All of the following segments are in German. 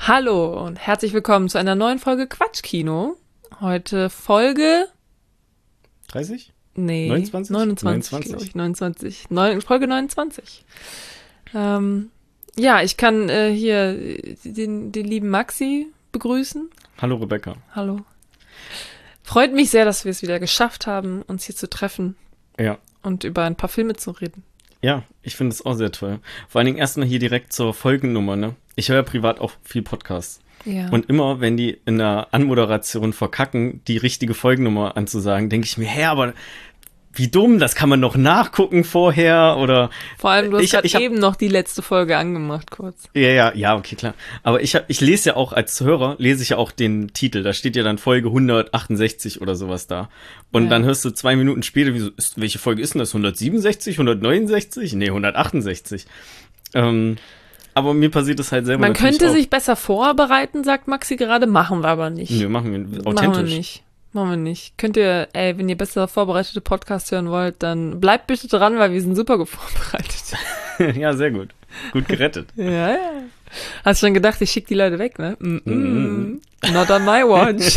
Hallo und herzlich willkommen zu einer neuen Folge Quatschkino. Heute Folge 30? Nee, 29? 29, glaube ich. 29. Folge 29. Ja, ich kann hier den lieben Maxi begrüßen. Hallo Rebecca. Hallo. Freut mich sehr, dass wir es wieder geschafft haben, uns hier zu treffen. Ja. Und über ein paar Filme zu reden. Ja, ich finde es auch sehr toll. Vor allen Dingen erstmal hier direkt zur Folgennummer, ne? Ich höre ja privat auch viel Podcasts. Ja. Und immer, wenn die in der Anmoderation verkacken, die richtige Folgennummer anzusagen, denke ich mir, hä, aber wie dumm, das kann man noch nachgucken vorher oder... Vor allem, du hast gerade eben noch die letzte Folge angemacht, kurz. Ja, okay, klar. Aber ich lese ja auch als Hörer, lese ich ja auch den Titel. Da steht ja dann Folge 168 oder sowas da. Und dann hörst du 2 Minuten später, welche Folge ist denn das? 167, 169? Nee, 168. Aber mir passiert das halt selber. Man könnte sich besser vorbereiten, sagt Maxi gerade, machen wir aber nicht. Nö, machen wir authentisch. Machen wir nicht. Könnt ihr, wenn ihr besser vorbereitete Podcasts hören wollt, dann bleibt bitte dran, weil wir sind super vorbereitet. Ja, sehr gut. Gut gerettet. Ja. Hast schon gedacht, ich schicke die Leute weg, ne? Not on my watch.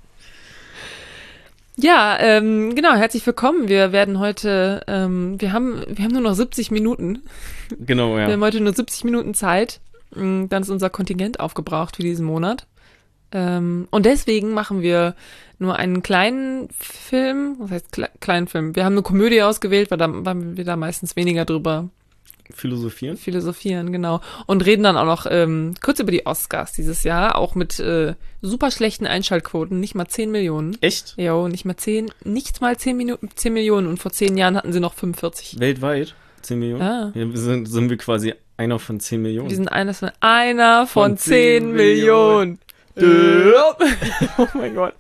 Ja, genau, herzlich willkommen. Wir werden heute, wir haben nur noch 70 Minuten. Genau, ja. Wir haben heute nur 70 Minuten Zeit. Dann ist unser Kontingent aufgebraucht für diesen Monat. Und deswegen machen wir nur einen kleinen Film. Was heißt kleinen Film? Wir haben eine Komödie ausgewählt, weil wir da meistens weniger drüber philosophieren, genau. Und reden dann auch noch kurz über die Oscars dieses Jahr, auch mit super schlechten Einschaltquoten, nicht mal 10 Millionen. Echt? Jo, nicht mal 10 Millionen. Und vor 10 Jahren hatten sie noch 45. Weltweit? 10 Millionen? Ja. Ja, sind wir quasi einer von 10 Millionen. Wir sind einer von 10 Millionen. Oh mein Gott.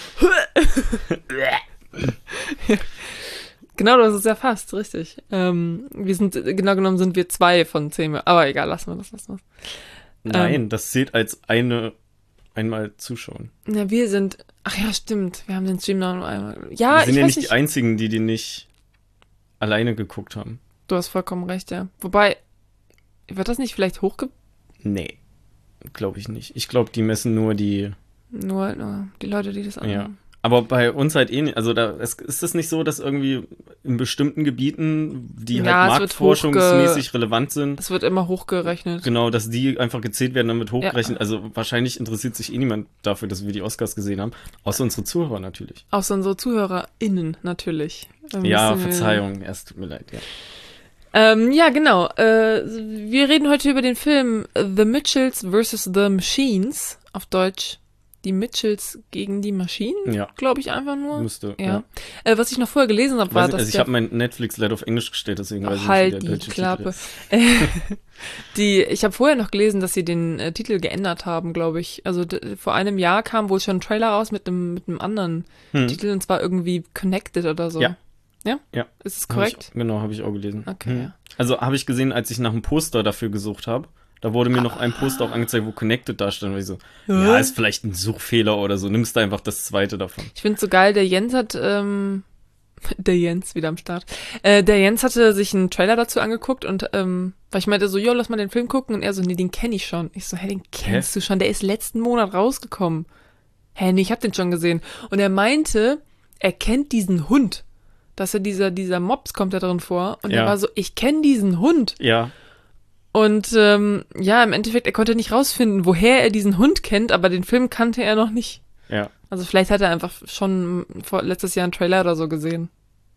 Genau, das ist ja fast, richtig. Genau genommen sind wir 2 von 10 Millionen. Aber egal, lassen wir das. Nein, das zählt als einmal zuschauen. Ja, ach ja, stimmt. Wir haben den Stream noch einmal. Ja, wir sind ja nicht die Einzigen, die den nicht alleine geguckt haben. Du hast vollkommen recht, ja. Wobei, wird das nicht vielleicht Nee, glaube ich nicht. Ich glaube, die messen nur die... Nur die Leute, die das anhören. Ja. Aber bei uns halt nicht. Also ist es nicht so, dass irgendwie in bestimmten Gebieten, die halt marktforschungsmäßig relevant sind. Es wird immer hochgerechnet. Genau, dass die einfach gezählt werden, damit hochgerechnet. Ja. Also wahrscheinlich interessiert sich niemand dafür, dass wir die Oscars gesehen haben. Außer unsere Zuhörer natürlich. Außer unsere ZuhörerInnen natürlich. Ja, Verzeihung, erst tut mir leid, ja. Ja, genau. Wir reden heute über den Film The Mitchells vs. The Machines, auf Deutsch Die Mitchells gegen die Maschinen, ja. Glaube ich einfach nur. Müsste, ja. Was ich noch vorher gelesen habe, war, dass ich habe mein Netflix leider auf Englisch gestellt, deswegen weiß ich halt nicht, wie der deutsche Klappe. Titel ist. Ich habe vorher noch gelesen, dass sie den Titel geändert haben, glaube ich. Also vor einem Jahr kam wohl schon ein Trailer raus mit einem anderen Titel, und zwar irgendwie Connected oder so. Ja. Ja? Ja. Ist es korrekt? Habe ich auch gelesen. Okay, ja. Also habe ich gesehen, als ich nach einem Poster dafür gesucht habe. Da wurde mir noch ein Poster auch angezeigt, wo Connected da stand. Und ich so, ja, ist vielleicht ein Suchfehler oder so. Nimmst du einfach das zweite davon. Ich finde es so geil, der Jens hat, der Jens wieder am Start. Der Jens hatte sich einen Trailer dazu angeguckt und, weil ich meinte so, lass mal den Film gucken. Und er so, nee, den kenne ich schon. Ich so, den kennst du schon. Der ist letzten Monat rausgekommen. Nee, ich hab den schon gesehen. Und er meinte, er kennt diesen Hund. Dass er dieser Mops kommt da drin vor. Und er war so, ich kenne diesen Hund. Ja. Und im Endeffekt, er konnte nicht rausfinden, woher er diesen Hund kennt, aber den Film kannte er noch nicht. Ja. Also vielleicht hat er einfach schon letztes Letztes Jahr einen Trailer oder so gesehen.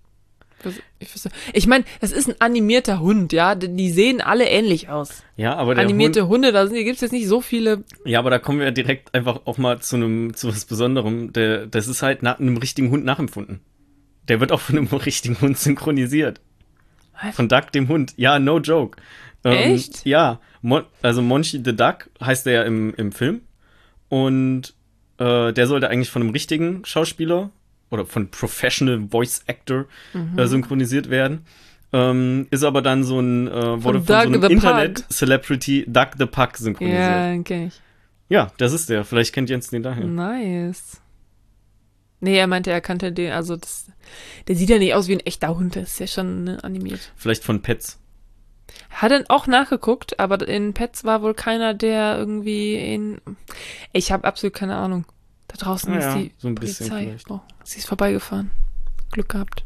Ich meine, das ist ein animierter Hund, ja. Die sehen alle ähnlich aus. Ja, aber der animierte Hunde, da gibt's jetzt nicht so viele. Ja, aber da kommen wir direkt einfach auch mal zu was Besonderem. Das ist halt einem richtigen Hund nachempfunden. Der wird auch von einem richtigen Hund synchronisiert. Was? Von Duck, dem Hund. Ja, no joke. Echt? Ja, also Monchi the Duck heißt der ja im Film. Und der sollte eigentlich von einem richtigen Schauspieler oder von Professional Voice Actor synchronisiert werden. Ist aber dann wurde von so einem Internet-Celebrity Duck the Puck synchronisiert. Ja, den kenn ich. Ja, das ist der. Vielleicht kennt Jens den daher. Nice. Nee, er meinte, er kannte den, also der sieht ja nicht aus wie ein echter Hund, das ist ja schon animiert. Vielleicht von Pets. Hat er auch nachgeguckt, aber in Pets war wohl keiner, der irgendwie Ich habe absolut keine Ahnung. Da draußen ist die so ein bisschen Polizei. vielleicht. Oh, sie ist vorbeigefahren. Glück gehabt.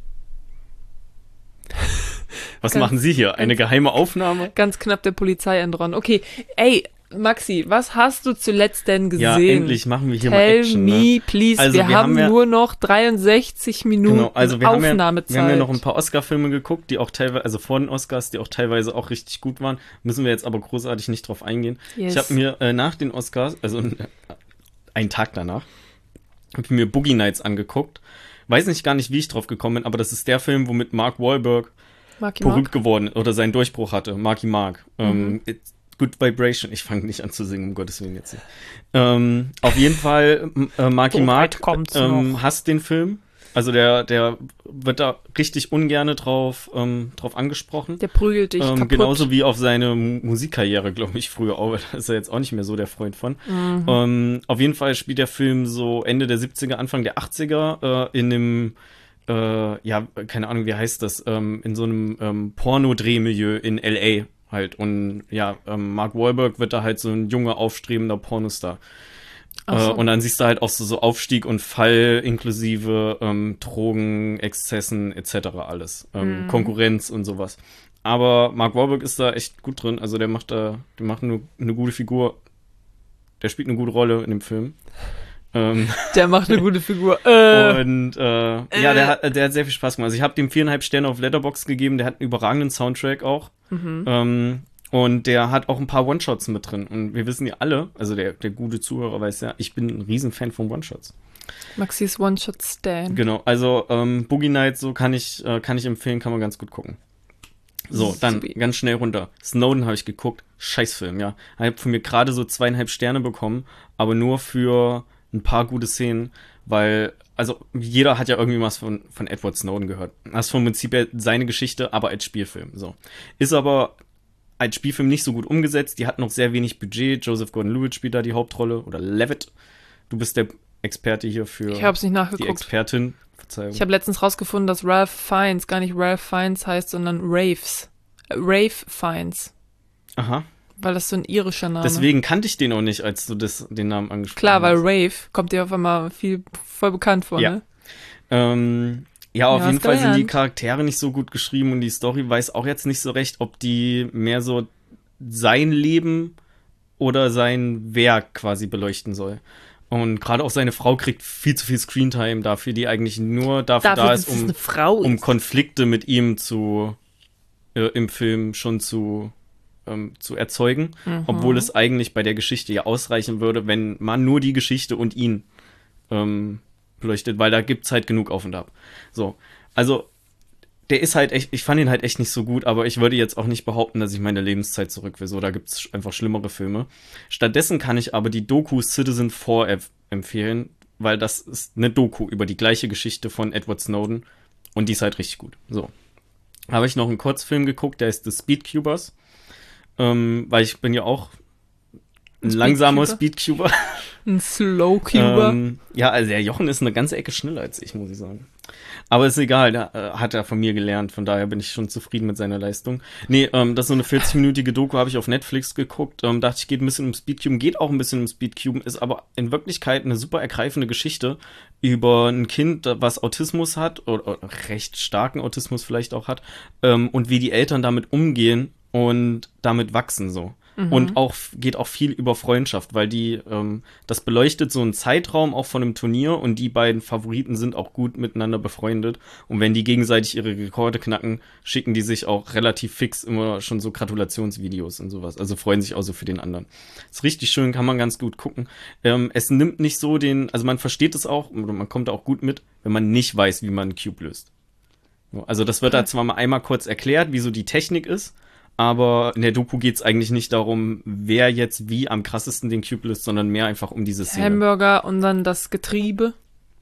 Was machen Sie hier? Eine geheime Aufnahme? Ganz knapp der Polizei entronnen. Okay, ey, Maxi, was hast du zuletzt denn gesehen? Ja, endlich machen wir hier mal Tell Action. me, Ne? please. Also wir haben nur noch 63 Minuten Aufnahmezeit. Wir haben ja noch ein paar Oscar-Filme geguckt, die auch teilweise, also vor den Oscars, die auch teilweise auch richtig gut waren. Müssen wir jetzt aber großartig nicht drauf eingehen. Yes. Ich habe mir nach den Oscars, also einen Tag danach, habe ich mir Boogie Nights angeguckt. Weiß nicht gar nicht, wie ich drauf gekommen bin, aber das ist der Film, womit Mark Wahlberg berühmt geworden oder seinen Durchbruch hatte. Marky Mark. Good Vibration. Ich fange nicht an zu singen, um Gottes Willen jetzt hier. Auf jeden Fall, Marky Mark hasst den Film. Also der wird da richtig ungerne drauf angesprochen. Der prügelt dich kaputt. Genauso wie auf seine Musikkarriere, glaube ich, früher auch. Da ist er jetzt auch nicht mehr so der Freund von. Auf jeden Fall spielt der Film so Ende der 70er, Anfang der 80er in einem keine Ahnung, wie heißt das, in so einem Pornodrehmilieu in L.A. halt. Und ja, Mark Wahlberg wird da halt so ein junger, aufstrebender Pornostar. So. Und dann siehst du halt auch so Aufstieg und Fall inklusive Drogen, Exzessen etc. alles. Konkurrenz und sowas. Aber Mark Wahlberg ist da echt gut drin. Also der macht eine gute Figur. Der spielt eine gute Rolle in dem Film. Der macht eine gute Figur. Und der hat sehr viel Spaß gemacht. Also ich habe dem 4,5 Sterne auf Letterboxd gegeben. Der hat einen überragenden Soundtrack auch. Und der hat auch ein paar One-Shots mit drin. Und wir wissen ja alle, also der gute Zuhörer weiß ja, ich bin ein Riesenfan von One-Shots. Maxis One-Shot-Stan. Genau, also Boogie Nights, so kann ich empfehlen, kann man ganz gut gucken. So, dann ganz schnell runter. Snowden habe ich geguckt. Scheißfilm, ja. Ich habe von mir gerade so 2,5 Sterne bekommen, aber nur für ein paar gute Szenen, weil, also jeder hat ja irgendwie was von Edward Snowden gehört. Das ist vom Prinzip her seine Geschichte, aber als Spielfilm. So. Ist aber als Spielfilm nicht so gut umgesetzt. Die hat noch sehr wenig Budget. Joseph Gordon-Levitt spielt da die Hauptrolle. Oder Levitt. Du bist der Experte hier für Ich hab's nicht nachgeguckt. Die Expertin. Verzeihung. Ich habe letztens rausgefunden, dass Ralph Fiennes gar nicht Ralph Fiennes heißt, sondern Rafe Fiennes. Aha. Weil das so ein irischer Name. Deswegen kannte ich den auch nicht, als du den Namen angesprochen hast. Klar, weil Rave kommt dir auf einmal voll bekannt vor, ja. Ne? Auf jeden Fall sind die Charaktere nicht so gut geschrieben und die Story weiß auch jetzt nicht so recht, ob die mehr so sein Leben oder sein Werk quasi beleuchten soll. Und gerade auch seine Frau kriegt viel zu viel Screentime dafür, die eigentlich nur dafür da ist, um Konflikte mit ihm im Film schon zu erzeugen, obwohl es eigentlich bei der Geschichte ja ausreichen würde, wenn man nur die Geschichte und ihn beleuchtet, weil da gibt's halt genug auf und ab. So, also der ist halt echt, ich fand ihn halt echt nicht so gut, aber ich würde jetzt auch nicht behaupten, dass ich meine Lebenszeit zurück will. So, da gibt's einfach schlimmere Filme. Stattdessen kann ich aber die Doku Citizen4 empfehlen, weil das ist eine Doku über die gleiche Geschichte von Edward Snowden und die ist halt richtig gut. So, habe ich noch einen Kurzfilm geguckt, der ist The Speedcubers. Weil ich bin ja auch ein langsamer Speedcuber. Ein Slowcuber. Also der Jochen ist eine ganze Ecke schneller als ich, muss ich sagen. Aber ist egal, da hat er von mir gelernt, von daher bin ich schon zufrieden mit seiner Leistung. Nee, das ist so eine 40-minütige Doku, habe ich auf Netflix geguckt, dachte ich, geht ein bisschen um Speedcuben, geht auch ein bisschen um Speedcuben, ist aber in Wirklichkeit eine super ergreifende Geschichte über ein Kind, was Autismus hat, oder recht starken Autismus vielleicht auch hat, und wie die Eltern damit umgehen und damit wachsen so. Und geht auch viel über Freundschaft, weil das beleuchtet so einen Zeitraum auch von einem Turnier und die beiden Favoriten sind auch gut miteinander befreundet. Und wenn die gegenseitig ihre Rekorde knacken, schicken die sich auch relativ fix immer schon so Gratulationsvideos und sowas. Also freuen sich auch so für den anderen. Ist richtig schön, kann man ganz gut gucken. Es nimmt nicht so also man versteht es auch, oder man kommt da auch gut mit, wenn man nicht weiß, wie man einen Cube löst. Also das wird da zwar mal einmal kurz erklärt, wie so die Technik ist, aber in der Doku geht es eigentlich nicht darum, wer jetzt wie am krassesten den Cube löst, sondern mehr einfach um diese Szene. Hamburger und dann das Getriebe.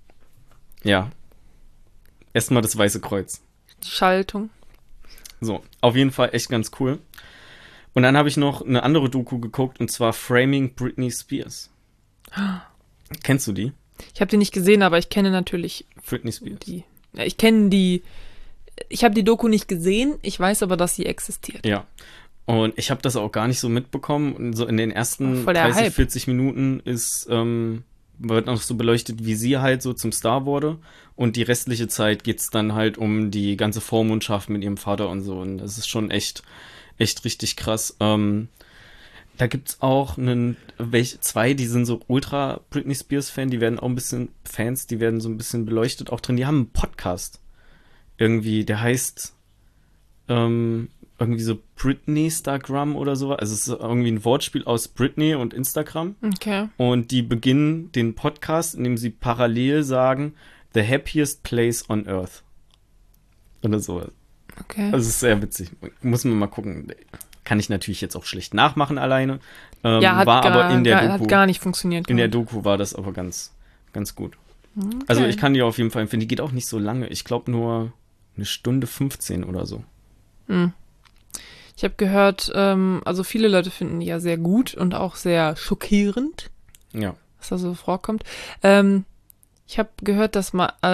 Ja. Erstmal das Weiße Kreuz. Schaltung. So, auf jeden Fall echt ganz cool. Und dann habe ich noch eine andere Doku geguckt, und zwar Framing Britney Spears. Kennst du die? Ich habe die nicht gesehen, aber ich kenne natürlich Britney Spears. Ich kenne die ich habe die Doku nicht gesehen, ich weiß aber, dass sie existiert. Ja. Und ich habe das auch gar nicht so mitbekommen. Und so in den ersten Voll der 30, Hype. 40 Minuten wird noch so beleuchtet, wie sie halt so zum Star wurde. Und die restliche Zeit geht's dann halt um die ganze Vormundschaft mit ihrem Vater und so. Und das ist schon echt richtig krass. Da gibt's auch zwei, die sind so ultra Britney Spears Fan, die werden auch ein bisschen Fans, die werden so ein bisschen beleuchtet auch drin. Die haben einen Podcast irgendwie, der heißt irgendwie so Britney Instagram oder so. Also es ist irgendwie ein Wortspiel aus Britney und Instagram. Okay. Und die beginnen den Podcast, indem sie parallel sagen, the happiest place on earth. Oder so. Okay. Also es ist sehr witzig. Muss man mal gucken. Kann ich natürlich jetzt auch schlecht nachmachen alleine. Ja, aber in der Doku, hat gar nicht funktioniert. in der Doku war das aber ganz gut. Okay. Also ich kann die auf jeden Fall empfehlen. Die geht auch nicht so lange. Ich glaube nur 1:15 oder so. Ich habe gehört, also viele Leute finden die ja sehr gut und auch sehr schockierend, Ja. was da so vorkommt. Ich habe gehört, dass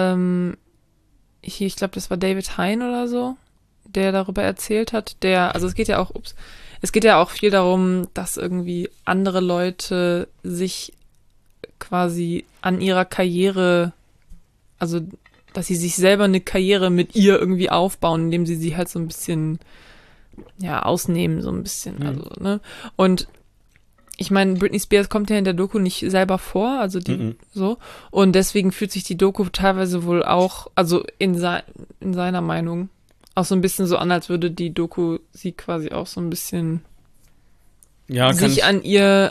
ich glaube, das war David Hein oder so, der darüber erzählt hat, also es geht ja auch viel darum, dass irgendwie andere Leute sich quasi an ihrer Karriere, also dass sie sich selber eine Karriere mit ihr irgendwie aufbauen, indem sie halt so ein bisschen, ja, ausnehmen, so ein bisschen, also, ne? Und ich meine, Britney Spears kommt ja in der Doku nicht selber vor, also so. Und deswegen fühlt sich die Doku teilweise wohl auch, also in seiner Meinung, auch so ein bisschen so an, als würde die Doku sie quasi auch so ein bisschen sich an ihr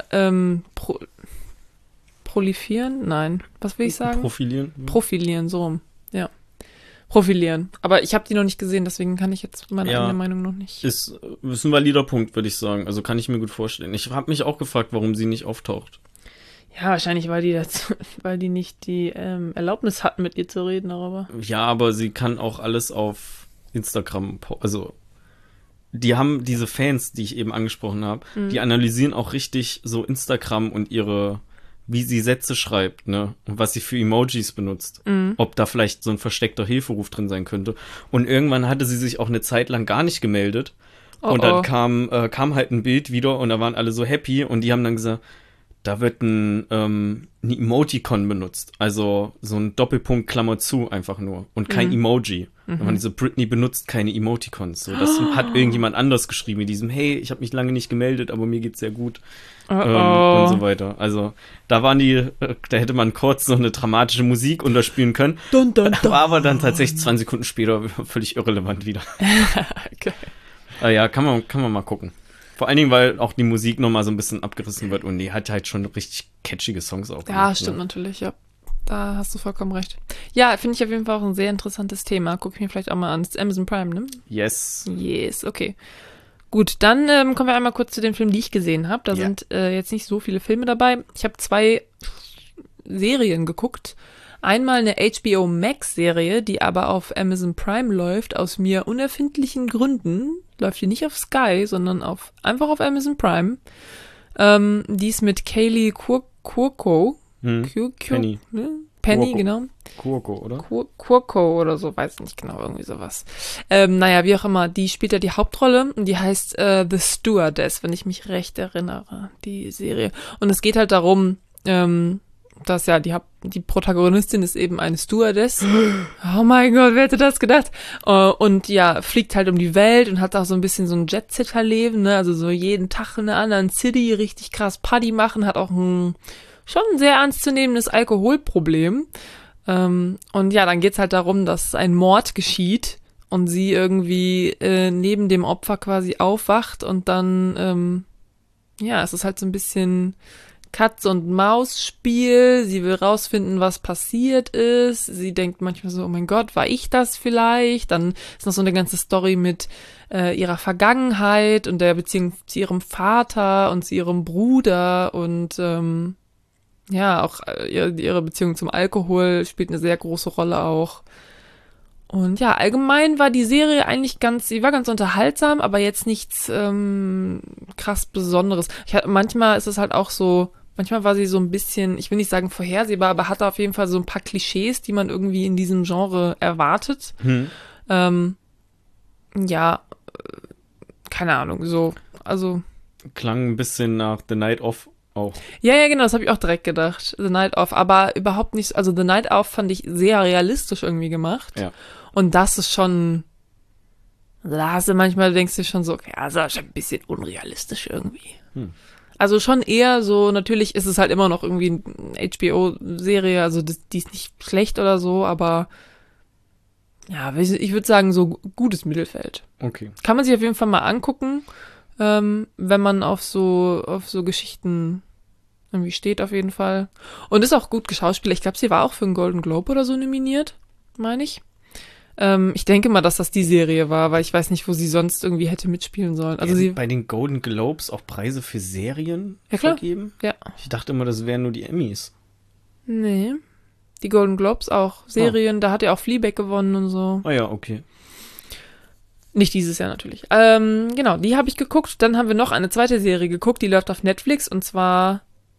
prolifieren? Nein, was will ich sagen? Profilieren. Profilieren, so rum. Ja. Profilieren. Aber ich habe die noch nicht gesehen, deswegen kann ich jetzt meine eigene Meinung noch nicht. Ist ein valider Punkt, würde ich sagen. Also kann ich mir gut vorstellen. Ich habe mich auch gefragt, warum sie nicht auftaucht. Ja, wahrscheinlich, weil die nicht die Erlaubnis hatten, mit ihr zu reden darüber. Ja, aber sie kann auch alles auf Instagram, also die haben diese Fans, die ich eben angesprochen habe, die analysieren auch richtig so Instagram und wie sie Sätze schreibt, ne? Und was sie für Emojis benutzt. Ob da vielleicht so ein versteckter Hilferuf drin sein könnte. Und irgendwann hatte sie sich auch eine Zeit lang gar nicht gemeldet. Und dann kam halt ein Bild wieder und da waren alle so happy und die haben dann gesagt, da wird ein Emoticon benutzt. Also so ein Doppelpunkt Klammer zu einfach nur. Und kein Emoji. Und man diese Britney benutzt keine Emoticons. So, das hat irgendjemand anders geschrieben mit diesem, hey, ich habe mich lange nicht gemeldet, aber mir geht's sehr gut. Und so weiter. Also da da hätte man kurz so eine dramatische Musik unterspielen können. Dun, dun, dun. War aber dann tatsächlich 20 Sekunden später völlig irrelevant wieder. Okay. Ja, kann man mal gucken. Vor allen Dingen, weil auch die Musik nochmal so ein bisschen abgerissen wird und die hat halt schon richtig catchige Songs auch. Ja, stimmt natürlich, ja. Da hast du vollkommen recht. Ja, finde ich auf jeden Fall auch ein sehr interessantes Thema. Gucke ich mir vielleicht auch mal an. Das ist Amazon Prime, ne? Yes, okay. Gut, dann kommen wir einmal kurz zu den Filmen, die ich gesehen habe. Da sind jetzt nicht so viele Filme dabei. Ich habe 2 Serien geguckt. Einmal eine HBO Max-Serie, die aber auf Amazon Prime läuft, aus mir unerfindlichen Gründen. Läuft die nicht auf Sky, sondern einfach auf Amazon Prime. Die ist mit Kaylee Cuoco. Penny. Ne? Penny, Cuoco. genau. Cuoco, oder? Cuoco oder so, weiß nicht genau, irgendwie sowas. Naja, wie auch immer, die spielt ja die Hauptrolle und die heißt The Stewardess, wenn ich mich recht erinnere, die Serie. Und es geht halt darum, dass ja die Protagonistin ist eben eine Stewardess. Oh mein Gott, wer hätte das gedacht? Und ja, fliegt halt um die Welt und hat auch so ein bisschen so ein Jet-Setter-Leben, ne? Also so jeden Tag in einer anderen City richtig krass Party machen, hat auch schon ein sehr ernstzunehmendes Alkoholproblem. Und ja, dann geht's halt darum, dass ein Mord geschieht und sie irgendwie neben dem Opfer quasi aufwacht und dann, es ist halt so ein bisschen Katz-und-Maus-Spiel. Sie will rausfinden, was passiert ist. Sie denkt manchmal so, oh mein Gott, war ich das vielleicht? Dann ist noch so eine ganze Story mit ihrer Vergangenheit und der Beziehung zu ihrem Vater und zu ihrem Bruder und auch ihre Beziehung zum Alkohol spielt eine sehr große Rolle auch. Und ja, allgemein war die Serie eigentlich sie war ganz unterhaltsam, aber jetzt nichts krass Besonderes. Manchmal ist es halt auch so, manchmal war sie so ein bisschen, ich will nicht sagen vorhersehbar, aber hatte auf jeden Fall so ein paar Klischees, die man irgendwie in diesem Genre erwartet. Ja, keine Ahnung, so. Also. Klang ein bisschen nach The Night Of auch. Ja, genau, das habe ich auch direkt gedacht. The Night Of, aber überhaupt nicht. Also The Night Of fand ich sehr realistisch irgendwie gemacht. Ja. Und das ist schon. Da hast du manchmal, denkst du schon so, okay, also das ist ein bisschen unrealistisch irgendwie. Also schon eher so, natürlich ist es halt immer noch irgendwie eine HBO-Serie, also die ist nicht schlecht oder so, aber ja, ich würde sagen, so gutes Mittelfeld. Okay. Kann man sich auf jeden Fall mal angucken, wenn man auf so Geschichten irgendwie steht auf jeden Fall. Und ist auch gut geschauspielert. Ich glaube, sie war auch für einen Golden Globe oder so nominiert, meine ich. Ich denke mal, dass das die Serie war, weil ich weiß nicht, wo sie sonst irgendwie hätte mitspielen sollen. Also sie bei den Golden Globes auch Preise für Serien vergeben? Ja. Ich dachte immer, das wären nur die Emmys. Nee. Die Golden Globes auch. Serien, da hat er auch Fleabag gewonnen und so. Ah ja, okay. Nicht dieses Jahr natürlich. Genau, die habe ich geguckt. Dann haben wir noch eine zweite Serie geguckt, die läuft auf Netflix und zwar,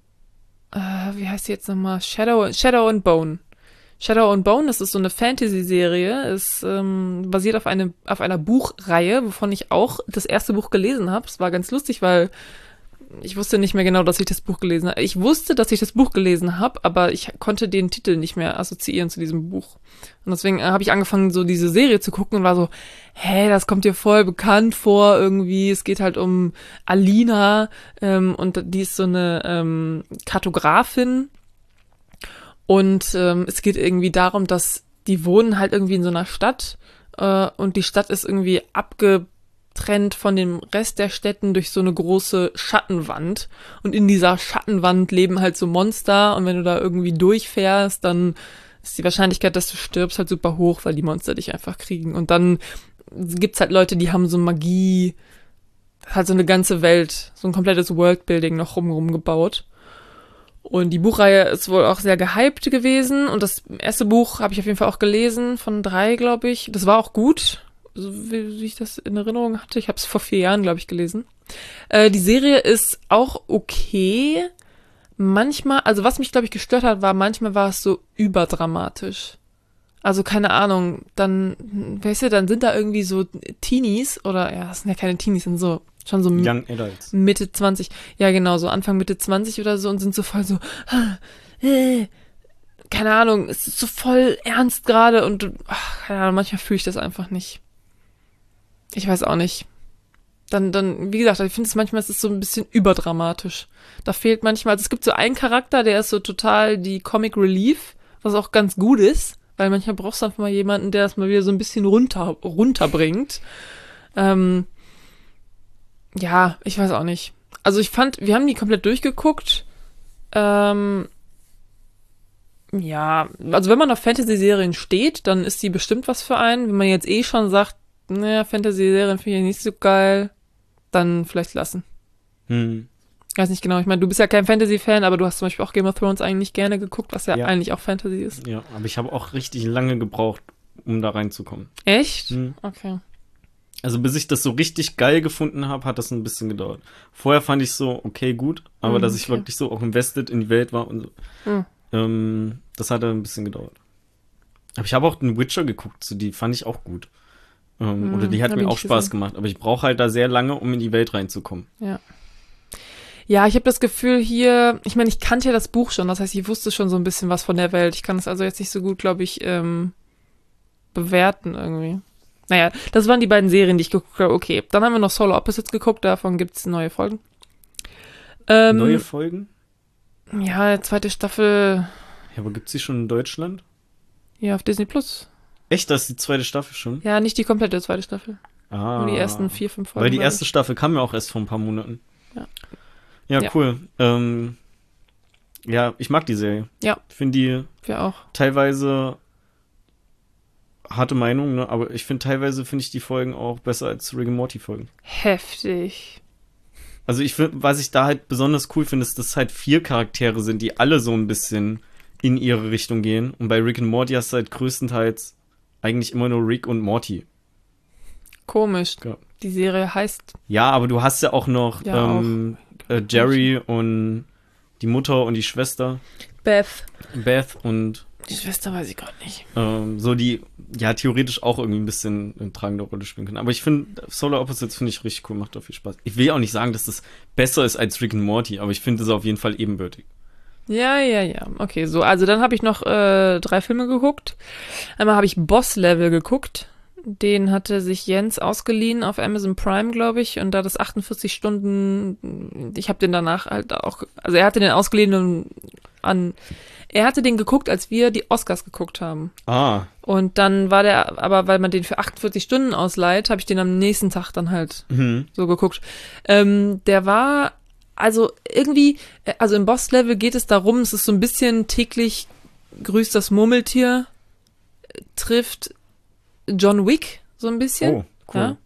wie heißt die jetzt nochmal? Shadow and Bone. Shadow and Bone, das ist so eine Fantasy-Serie, ist basiert auf einer Buchreihe, wovon ich auch das erste Buch gelesen habe. Es war ganz lustig, weil ich wusste nicht mehr genau, dass ich das Buch gelesen habe. Ich wusste, dass ich das Buch gelesen habe, aber ich konnte den Titel nicht mehr assoziieren zu diesem Buch. Und deswegen habe ich angefangen, so diese Serie zu gucken und war so, das kommt dir voll bekannt vor irgendwie. Es geht halt um Alina und die ist so eine Kartografin. Und es geht irgendwie darum, dass die wohnen halt irgendwie in so einer Stadt und die Stadt ist irgendwie abgetrennt von dem Rest der Städten durch so eine große Schattenwand. Und in dieser Schattenwand leben halt so Monster und wenn du da irgendwie durchfährst, dann ist die Wahrscheinlichkeit, dass du stirbst, halt super hoch, weil die Monster dich einfach kriegen. Und dann gibt's halt Leute, die haben so Magie, halt so eine ganze Welt, so ein komplettes Worldbuilding noch rumrum gebaut. Und die Buchreihe ist wohl auch sehr gehypt gewesen. Und das erste Buch habe ich auf jeden Fall auch gelesen, von 3, glaube ich. Das war auch gut, so wie ich das in Erinnerung hatte. Ich habe es vor 4 Jahren, glaube ich, gelesen. Die Serie ist auch okay. Manchmal, also was mich, glaube ich, gestört hat, manchmal war es so überdramatisch. Also keine Ahnung, dann, weißt du, dann sind da irgendwie so Teenies oder, ja, das sind ja keine Teenies, sind so schon so Young Adults. Mitte 20. Ja, genau, so Anfang Mitte 20 oder so und sind so voll so, keine Ahnung, es ist so voll ernst gerade und keine Ahnung, manchmal fühle ich das einfach nicht. Ich weiß auch nicht. Dann, wie gesagt, ich finde es manchmal, es ist so ein bisschen überdramatisch. Da fehlt manchmal, also es gibt so einen Charakter, der ist so total die Comic Relief, was auch ganz gut ist, weil manchmal brauchst du einfach mal jemanden, der das mal wieder so ein bisschen runterbringt. Ja, ich weiß auch nicht. Also ich fand, wir haben die komplett durchgeguckt. Ja, also wenn man auf Fantasy-Serien steht, dann ist die bestimmt was für einen. Wenn man jetzt schon sagt, naja, Fantasy-Serien finde ich nicht so geil, dann vielleicht lassen. Ich weiß nicht genau, ich meine, du bist ja kein Fantasy-Fan, aber du hast zum Beispiel auch Game of Thrones eigentlich gerne geguckt, was ja eigentlich auch Fantasy ist. Ja, aber ich habe auch richtig lange gebraucht, um da reinzukommen. Echt? Okay. Also bis ich das so richtig geil gefunden habe, hat das ein bisschen gedauert. Vorher fand ich so, okay, gut, aber dass ich wirklich so auch invested in die Welt war und so, das hat ein bisschen gedauert. Aber ich habe auch den Witcher geguckt, so die fand ich auch gut. Oder die hat mir auch Spaß gemacht, aber ich brauche halt da sehr lange, um in die Welt reinzukommen. Ja. Ja, ich habe das Gefühl hier, ich meine, ich kannte ja das Buch schon, das heißt, ich wusste schon so ein bisschen was von der Welt. Ich kann es also jetzt nicht so gut, glaube ich, bewerten irgendwie. Naja, das waren die beiden Serien, die ich geguckt habe. Okay, dann haben wir noch Solar Opposites geguckt, davon gibt es neue Folgen. Neue Folgen? Ja, 2. Staffel. Ja, aber gibt's die schon in Deutschland? Ja, auf Disney Plus. Echt, das ist die 2. Staffel schon? Ja, nicht die komplette 2. Staffel. Nur die ersten 4, 5 Folgen. Weil die erste Staffel kam ja auch erst vor ein paar Monaten. Ja, cool. Ja, ich mag die Serie. Ja. Ich finde die auch. Teilweise harte Meinung, ne? Aber ich finde ich die Folgen auch besser als Rick and Morty Folgen. Heftig. Also was ich da halt besonders cool finde, ist, dass es halt 4 Charaktere sind, die alle so ein bisschen in ihre Richtung gehen. Und bei Rick and Morty hast du halt größtenteils eigentlich immer nur Rick und Morty. Komisch. Ja. Die Serie heißt. Ja, aber du hast ja auch noch Jerry und die Mutter und die Schwester. Beth und Die Schwester weiß ich gerade nicht. So die, ja, theoretisch auch irgendwie ein bisschen eine tragende Rolle spielen können. Aber ich finde, Solar Opposites finde ich richtig cool, macht auch viel Spaß. Ich will ja auch nicht sagen, dass das besser ist als Rick and Morty, aber ich finde es auf jeden Fall ebenbürtig. Ja. Okay, so, also dann habe ich noch 3 Filme geguckt. Einmal habe ich Boss Level geguckt. Den hatte sich Jens ausgeliehen auf Amazon Prime, glaube ich. Und da das 48 Stunden, ich habe den danach halt auch, also er hatte den ausgeliehen er hatte den geguckt, als wir die Oscars geguckt haben. Ah. Und dann war der, aber weil man den für 48 Stunden ausleiht, habe ich den am nächsten Tag dann halt so geguckt. Der war, also irgendwie, also im Boss-Level geht es darum, es ist so ein bisschen täglich grüßt das Murmeltier, trifft John Wick so ein bisschen. Oh, cool.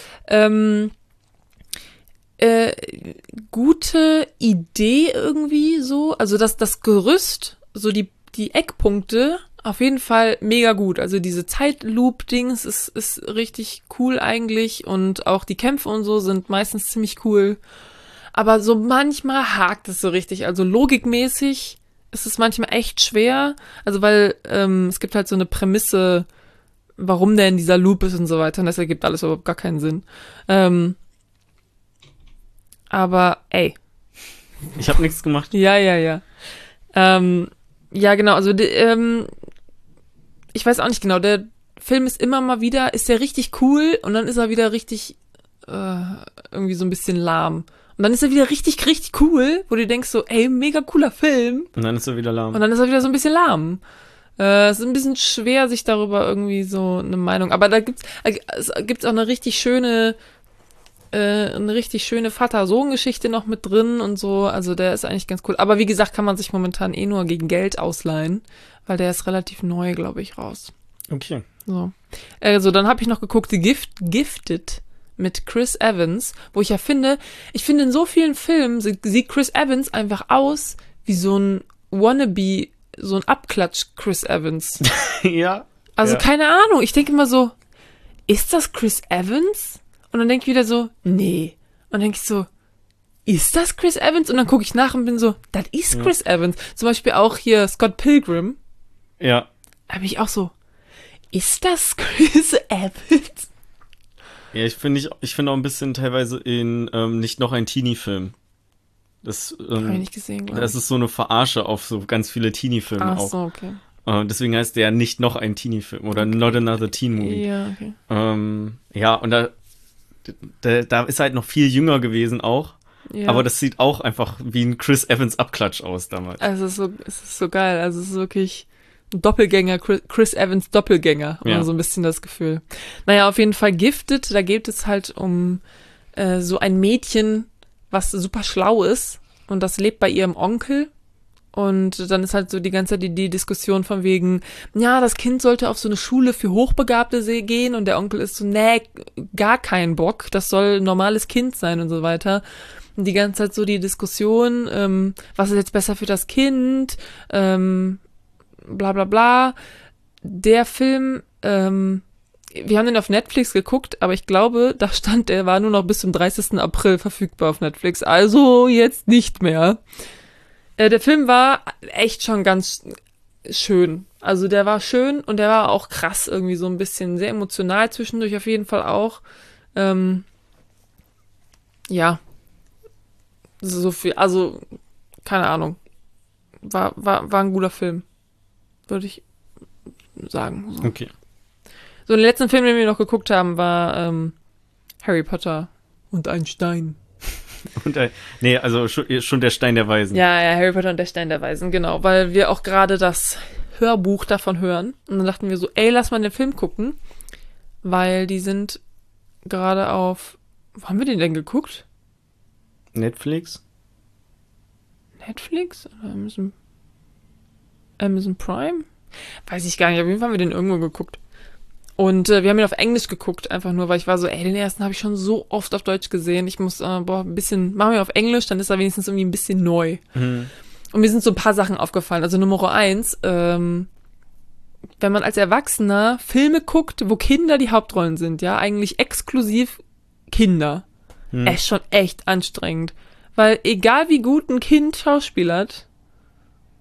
Ja. Gute Idee irgendwie so, also das Gerüst, so die Eckpunkte, auf jeden Fall mega gut. Also diese Zeitloop-Dings ist richtig cool eigentlich und auch die Kämpfe und so sind meistens ziemlich cool. Aber so manchmal hakt es so richtig. Also logikmäßig ist es manchmal echt schwer. Also weil es gibt halt so eine Prämisse, warum der in dieser Loop ist und so weiter. Und das ergibt alles überhaupt gar keinen Sinn. Aber ey. Ich habe nichts gemacht. Ja. Ja, genau. Also ich weiß auch nicht genau. Der Film ist immer mal wieder, ist der richtig cool und dann ist er wieder richtig irgendwie so ein bisschen lahm. Und dann ist er wieder richtig, richtig cool, wo du denkst so, ey, mega cooler Film. Und dann ist er wieder lahm. Und dann ist er wieder so ein bisschen lahm. Es ist ein bisschen schwer, sich darüber irgendwie so eine Meinung. Aber da gibt's auch eine richtig schöne Vater-Sohn-Geschichte noch mit drin und so. Also der ist eigentlich ganz cool. Aber wie gesagt, kann man sich momentan eh nur gegen Geld ausleihen, weil der ist relativ neu, glaube ich, raus. Okay. So. Also dann habe ich noch geguckt, Gifted mit Chris Evans, wo ich finde in so vielen Filmen sieht Chris Evans einfach aus wie so ein Wannabe, so ein Abklatsch Chris Evans. Ja. Also keine Ahnung, ich denke immer so, ist das Chris Evans? Und dann denke ich wieder so, nee. Und dann denke ich so, ist das Chris Evans? Und dann gucke ich nach und bin so, das ist Chris Evans. Zum Beispiel auch hier Scott Pilgrim. Ja. Da bin ich auch so, ist das Chris Evans? Ja, ich finde auch ein bisschen teilweise in nicht noch ein Teenie-Film. Das Hab ich nicht gesehen, glaube ich. Das ist so eine Verarsche auf so ganz viele Teenie-Filme auch. Ach so, okay. Deswegen heißt der nicht noch ein Teenie-Film oder Not Another Teen Movie. Ja, okay. Ja, und da ist halt noch viel jünger gewesen auch. Ja. Aber das sieht auch einfach wie ein Chris Evans Abklatsch aus damals. Also es ist so geil. Also es ist wirklich ein Doppelgänger, Chris Evans Doppelgänger. Ja. So ein bisschen das Gefühl. Naja, auf jeden Fall Gifted. Da geht es halt um so ein Mädchen, was super schlau ist. Und das lebt bei ihrem Onkel. Und dann ist halt so die ganze Zeit die Diskussion von wegen, ja, das Kind sollte auf so eine Schule für Hochbegabte gehen und der Onkel ist so, nee, gar kein Bock, das soll ein normales Kind sein und so weiter. Und die ganze Zeit so die Diskussion, was ist jetzt besser für das Kind, bla bla bla. Der Film, wir haben den auf Netflix geguckt, aber ich glaube, da stand, der war nur noch bis zum 30. April verfügbar auf Netflix, also jetzt nicht mehr. Der Film war echt schon ganz schön. Also der war schön und der war auch krass irgendwie so ein bisschen sehr emotional zwischendurch auf jeden Fall auch. Ja. So viel, also keine Ahnung. War ein guter Film. Würde ich sagen. So. Okay. So, den letzten Film, den wir noch geguckt haben, war Harry Potter und ein Stein. Und, also schon der Stein der Weisen. Ja, Harry Potter und der Stein der Weisen, genau. Weil wir auch gerade das Hörbuch davon hören. Und dann dachten wir so, ey, lass mal den Film gucken. Weil die sind gerade auf... Wo haben wir den denn geguckt? Netflix? Netflix? Oder Amazon Prime? Weiß ich gar nicht. Auf jeden Fall haben wir den irgendwo geguckt. Und wir haben ihn auf Englisch geguckt, einfach nur, weil ich war so, ey, den ersten habe ich schon so oft auf Deutsch gesehen. Ich muss, ein bisschen, machen wir auf Englisch, dann ist er wenigstens irgendwie ein bisschen neu. Mhm. Und mir sind so ein paar Sachen aufgefallen. Also Nummer 1, wenn man als Erwachsener Filme guckt, wo Kinder die Hauptrollen sind, ja, eigentlich exklusiv Kinder, ist schon echt anstrengend. Weil egal wie gut ein Kind schauspielert,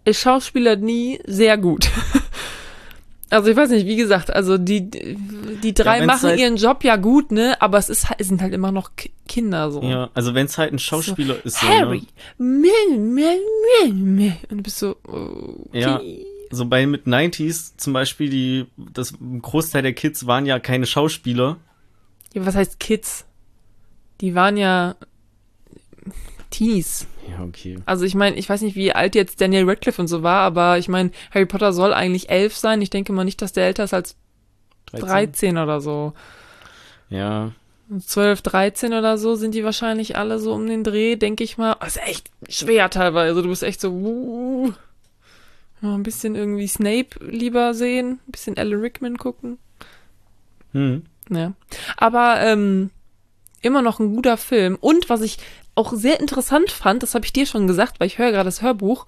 ist Schauspieler nie sehr gut. Also ich weiß nicht, wie gesagt, also die drei machen halt ihren Job ja gut, ne? Aber es sind halt immer noch Kinder so. Ja, also wenn es halt ein Schauspieler ist, so, Harry, ne? und du bist so, okay. Ja, so bei Mid-90s zum Beispiel, das Großteil der Kids waren ja keine Schauspieler. Ja, was heißt Kids? Die waren ja Teenies. Ja, okay. Also ich meine, ich weiß nicht, wie alt jetzt Daniel Radcliffe und so war, aber ich meine, Harry Potter soll eigentlich 11 sein. Ich denke mal nicht, dass der älter ist als 13 oder so. Ja. 12, 13 oder so sind die wahrscheinlich alle so um den Dreh, denke ich mal. Das ist echt schwer teilweise. Du bist echt so, mal ein bisschen irgendwie Snape lieber sehen, ein bisschen Alan Rickman gucken. Ja. Aber immer noch ein guter Film. Und was ich auch sehr interessant fand, das habe ich dir schon gesagt, weil ich höre gerade das Hörbuch,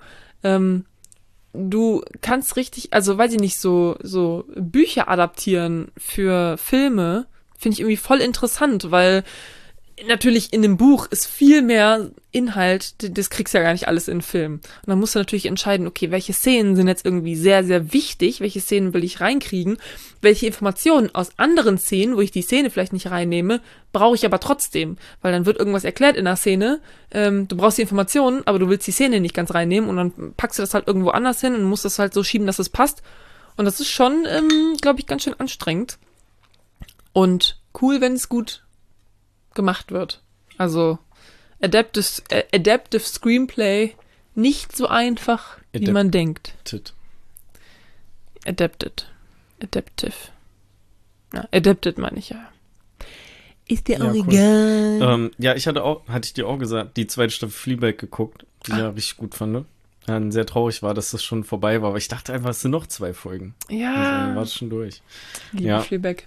du kannst richtig, also weiß ich nicht, so Bücher adaptieren für Filme, finde ich irgendwie voll interessant, weil natürlich in dem Buch ist viel mehr Inhalt, das kriegst du ja gar nicht alles in Film. Und dann musst du natürlich entscheiden, okay, welche Szenen sind jetzt irgendwie sehr, sehr wichtig, welche Szenen will ich reinkriegen, welche Informationen aus anderen Szenen, wo ich die Szene vielleicht nicht reinnehme, brauche ich aber trotzdem, weil dann wird irgendwas erklärt in der Szene, du brauchst die Informationen, aber du willst die Szene nicht ganz reinnehmen und dann packst du das halt irgendwo anders hin und musst das halt so schieben, dass es passt. Und das ist schon, glaube ich, ganz schön anstrengend. Und cool, wenn es gut gemacht wird. Also Adaptive Screenplay nicht so einfach, wie man denkt. Adapted. Adaptive. Ja, adapted meine ich ja. Ist dir auch egal. Ja, hatte ich dir auch gesagt, die zweite Staffel Fleabag geguckt, die ich ja richtig gut fand. Ja, sehr traurig war, dass das schon vorbei war, aber ich dachte einfach, es sind noch 2 Folgen. Ja. Also, dann war es schon durch. Liebe Fleabag.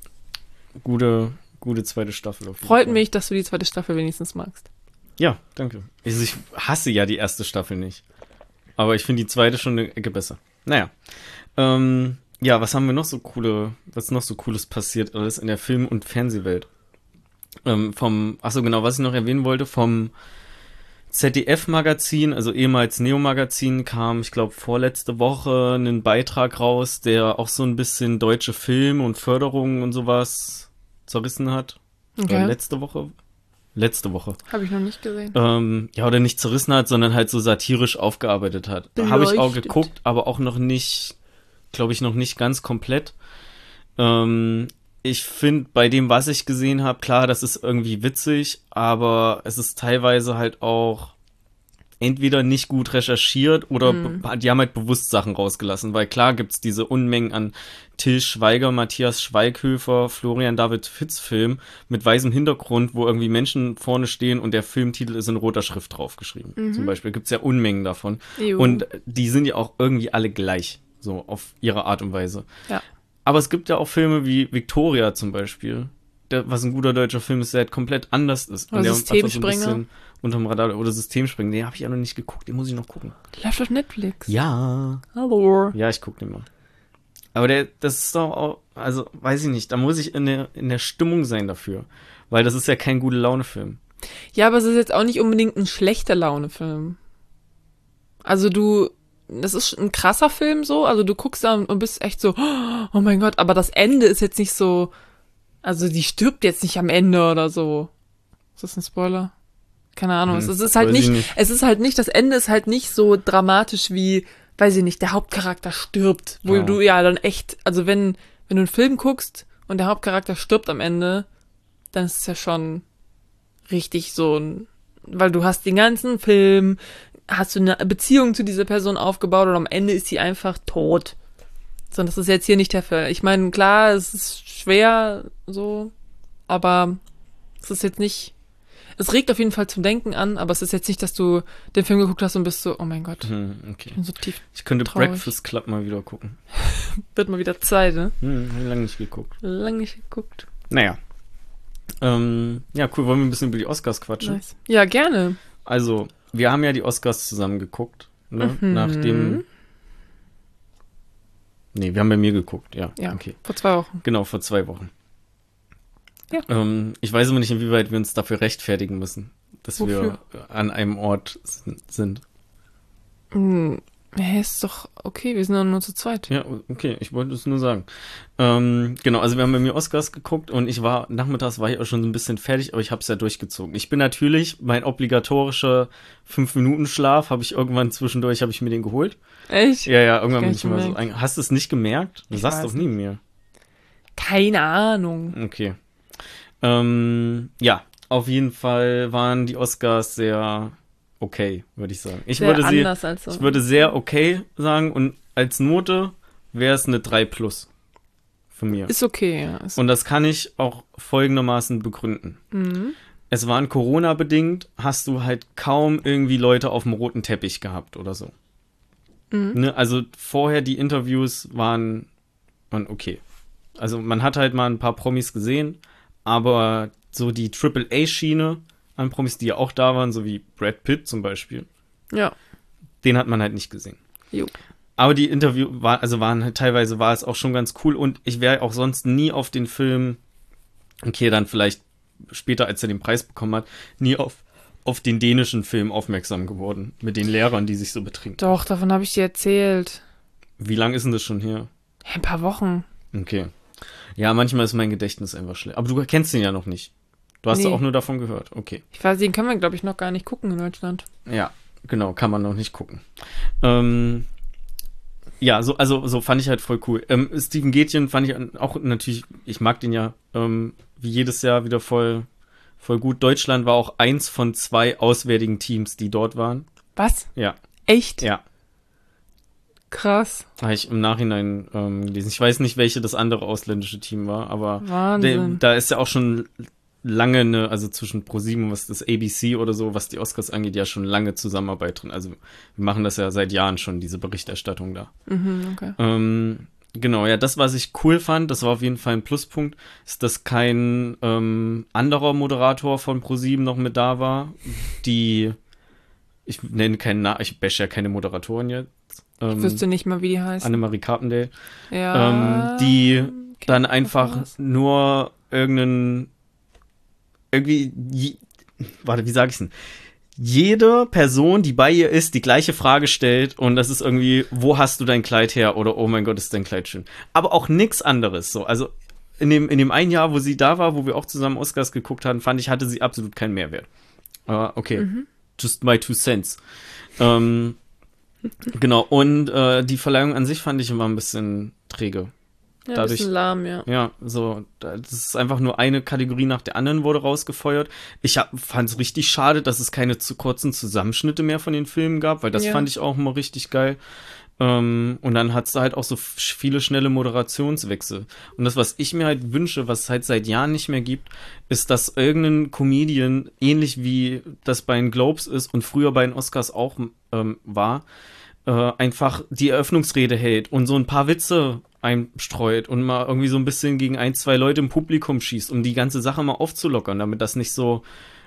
Gute zweite Staffel auf jeden Freut Fall. mich, dass du die zweite Staffel wenigstens magst. Ja, danke. Also ich hasse ja die erste Staffel nicht. Aber ich finde die zweite schon eine Ecke besser. Naja. Ja, was ist noch so Cooles passiert alles in der Film- und Fernsehwelt? Was ich noch erwähnen wollte, vom ZDF-Magazin, also ehemals Neo-Magazin, kam, ich glaube, vorletzte Woche ein Beitrag raus, der auch so ein bisschen deutsche Film und Förderung und sowas zerrissen hat. Okay. Letzte Woche. Habe ich noch nicht gesehen. Oder nicht zerrissen hat, sondern halt so satirisch aufgearbeitet hat. Habe ich auch geguckt, aber auch noch nicht, glaube ich, noch nicht ganz komplett. Ich finde, bei dem, was ich gesehen habe, klar, das ist irgendwie witzig, aber es ist teilweise halt auch entweder nicht gut recherchiert oder die haben halt bewusst Sachen rausgelassen, weil klar gibt's diese Unmengen an Till Schweiger, Matthias Schweighöfer, Florian David Fitz Film mit weißem Hintergrund, wo irgendwie Menschen vorne stehen und der Filmtitel ist in roter Schrift draufgeschrieben. Zum Beispiel gibt's ja Unmengen davon. Juhu. Und die sind ja auch irgendwie alle gleich, so auf ihre Art und Weise. Ja. Aber es gibt ja auch Filme wie Victoria zum Beispiel, was ein guter deutscher Film ist, der halt komplett anders ist. Oder und der Systemspringer. So ein bisschen unterm Radar oder Systemspringer. Den habe ich ja noch nicht geguckt, den muss ich noch gucken. Läuft auf Netflix. Ja. Hallo. Ja, ich gucke den mal. Aber das ist doch auch, also weiß ich nicht, da muss ich in der Stimmung sein dafür. Weil das ist ja kein Gute-Laune-Film. Ja, aber es ist jetzt auch nicht unbedingt ein schlechter Laune-Film. Also das ist ein krasser Film so, also du guckst da und bist echt so, oh mein Gott, aber das Ende ist jetzt nicht so, also die stirbt jetzt nicht am Ende oder so. Ist das ein Spoiler? Keine Ahnung. Es ist halt nicht, das Ende ist halt nicht so dramatisch wie, weiß ich nicht, der Hauptcharakter stirbt, wo du ja dann echt, also wenn du einen Film guckst und der Hauptcharakter stirbt am Ende, dann ist es ja schon richtig so weil du hast den ganzen Film, hast du eine Beziehung zu dieser Person aufgebaut und am Ende ist sie einfach tot. So, das ist jetzt hier nicht der Fall. Ich meine, klar, es ist schwer so, aber es ist jetzt nicht, es regt auf jeden Fall zum Denken an, aber es ist jetzt nicht, dass du den Film geguckt hast und bist so, oh mein Gott, Okay. ich bin so tief Ich könnte traurig. Breakfast Club mal wieder gucken. Wird mal wieder Zeit, ne? Hab ich lange nicht geguckt. Lange nicht geguckt. Naja. Ja, cool. Wollen wir ein bisschen über die Oscars quatschen? Nice. Ja, gerne. Also, wir haben ja die Oscars zusammen geguckt. Ne? Nachdem. Nee, wir haben bei mir geguckt, ja. Ja, Okay. vor 2 Wochen. Genau, vor 2 Wochen. Ja. Ich weiß aber nicht, inwieweit wir uns dafür rechtfertigen müssen, dass Wofür? wir an einem Ort sind. Ja, ist doch okay, wir sind doch nur zu zweit. Ja, okay, ich wollte es nur sagen. Genau, also wir haben bei mir Oscars geguckt und nachmittags war ich auch schon so ein bisschen fertig, aber ich habe es ja durchgezogen. Ich bin natürlich, mein obligatorischer 5-Minuten-Schlaf habe ich irgendwann zwischendurch, habe ich mir den geholt. Echt? Ja, irgendwann Gar bin nicht ich mal so gemerkt. Hast du es nicht gemerkt? Du Ich sagst weiß doch nie mir. Keine Ahnung. Okay. Ja, auf jeden Fall waren die Oscars sehr okay, würde ich sagen. Ich Sehr anders als so. Ich würde sehr okay sagen und als Note wäre es eine 3 plus von mir. Ist okay, ja. Ist Und das kann ich auch folgendermaßen begründen. Es waren Corona-bedingt, hast du halt kaum irgendwie Leute auf dem roten Teppich gehabt oder so. Ne? Also vorher die Interviews waren okay. Also man hat halt mal ein paar Promis gesehen, aber so die AAA-Schiene an Promis, die ja auch da waren, so wie Brad Pitt zum Beispiel, ja. den hat man halt nicht gesehen. Jo. Aber die waren halt teilweise war es auch schon ganz cool und ich wäre auch sonst nie auf den Film, okay, dann vielleicht später, als er den Preis bekommen hat, nie auf den dänischen Film aufmerksam geworden, mit den Lehrern, die sich so betrinken. Doch, davon habe ich dir erzählt. Wie lang ist denn das schon her? Ein paar Wochen. Okay. Ja, manchmal ist mein Gedächtnis einfach schlecht. Aber du kennst den ja noch nicht. Du hast Nee. ja auch nur davon gehört. Okay. Ich weiß, den können wir, glaube ich, noch gar nicht gucken in Deutschland. Ja, genau, kann man noch nicht gucken. Ja, so fand ich halt voll cool. Steven Gätjen fand ich auch natürlich, ich mag den ja wie jedes Jahr wieder voll gut. Deutschland war auch 1 von 2 auswärtigen Teams, die dort waren. Was? Ja, Echt? ja. Krass. Habe ich im Nachhinein gelesen. Ich weiß nicht, welche das andere ausländische Team war, aber Wahnsinn. da ist ja auch schon lange also zwischen ProSieben und was das ABC oder so, was die Oscars angeht, ja schon lange Zusammenarbeit drin. Also wir machen das ja seit Jahren schon, diese Berichterstattung da. Okay. Genau, ja, das, was ich cool fand, das war auf jeden Fall ein Pluspunkt, ist, dass kein anderer Moderator von ProSieben noch mit da war. Ich nenne keinen Namen, ich bash ja keine Moderatoren jetzt. Ich wüsste nicht mal, wie die heißt. Annemarie Carpendale. Ja. Die dann kennt einfach was. nur wie sage ich denn? Jede Person, die bei ihr ist, die gleiche Frage stellt und das ist irgendwie, wo hast du dein Kleid her? Oder oh mein Gott, ist dein Kleid schön. Aber auch nichts anderes. So, also in dem einen Jahr, wo sie da war, wo wir auch zusammen Oscars geguckt haben, fand ich, hatte sie absolut keinen Mehrwert. Okay, just my 2 cents. Genau, und die Verleihung an sich fand ich immer ein bisschen träge. Ja, dadurch- ein bisschen lahm, ja. Ja, so, das ist einfach nur eine Kategorie nach der anderen wurde rausgefeuert. Ich fand es richtig schade, dass es keine zu kurzen Zusammenschnitte mehr von den Filmen gab, weil das Ja. fand ich auch immer richtig geil. Und dann hat's da halt auch so viele schnelle Moderationswechsel. Und das, was ich mir halt wünsche, was es halt seit Jahren nicht mehr gibt, ist, dass irgendein Comedian, ähnlich wie das bei den Globes ist und früher bei den Oscars auch war, einfach die Eröffnungsrede hält und so ein paar Witze einstreut und mal irgendwie so ein bisschen gegen 1, 2 Leute im Publikum schießt, um die ganze Sache mal aufzulockern, damit das nicht so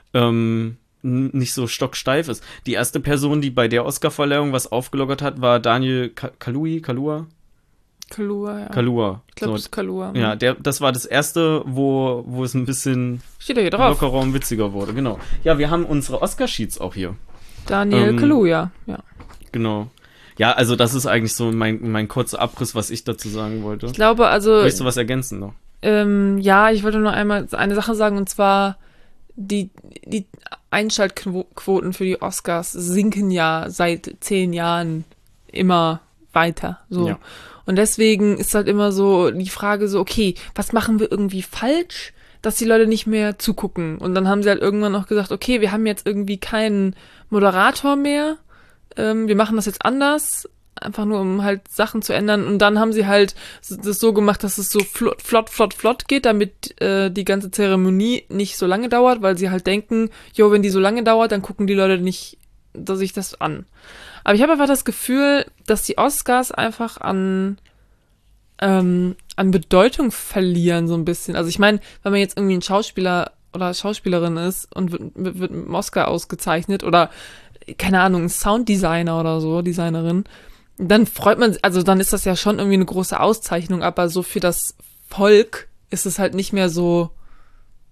stocksteif ist. Die erste Person, die bei der Oscarverleihung was aufgelockert hat, war Daniel Kaluuya. Kalua, ja. Kalua. Ich glaube, So, das ist Kalua. ja, das war das erste, wo es ein bisschen Steht da hier drauf. lockerer und witziger wurde, genau. Ja, wir haben unsere Oscar-Sheets auch hier. Daniel Kaluuya, ja. Genau. Ja, also das ist eigentlich so mein kurzer Abriss, was ich dazu sagen wollte. Ich glaube, also, Möchtest du was ergänzen noch? ja, ich wollte nur einmal eine Sache sagen, und zwar die Einschaltquoten für die Oscars sinken ja seit 10 Jahren immer weiter. So. Ja. Und deswegen ist halt immer so die Frage so, okay, was machen wir irgendwie falsch, dass die Leute nicht mehr zugucken? Und dann haben sie halt irgendwann auch gesagt, okay, wir haben jetzt irgendwie keinen Moderator mehr, wir machen das jetzt anders, einfach nur um halt Sachen zu ändern. Und dann haben sie halt das so gemacht, dass es so flott geht, damit die ganze Zeremonie nicht so lange dauert, weil sie halt denken, jo, wenn die so lange dauert, dann gucken die Leute nicht sich das an. Aber ich habe einfach das Gefühl, dass die Oscars einfach an Bedeutung verlieren so ein bisschen. Also ich meine, wenn man jetzt irgendwie ein Schauspieler oder Schauspielerin ist und wird mit einem Oscar ausgezeichnet oder keine Ahnung, ein Sounddesigner oder so, Designerin, dann freut man sich, also dann ist das ja schon irgendwie eine große Auszeichnung, aber so für das Volk ist es halt nicht mehr so,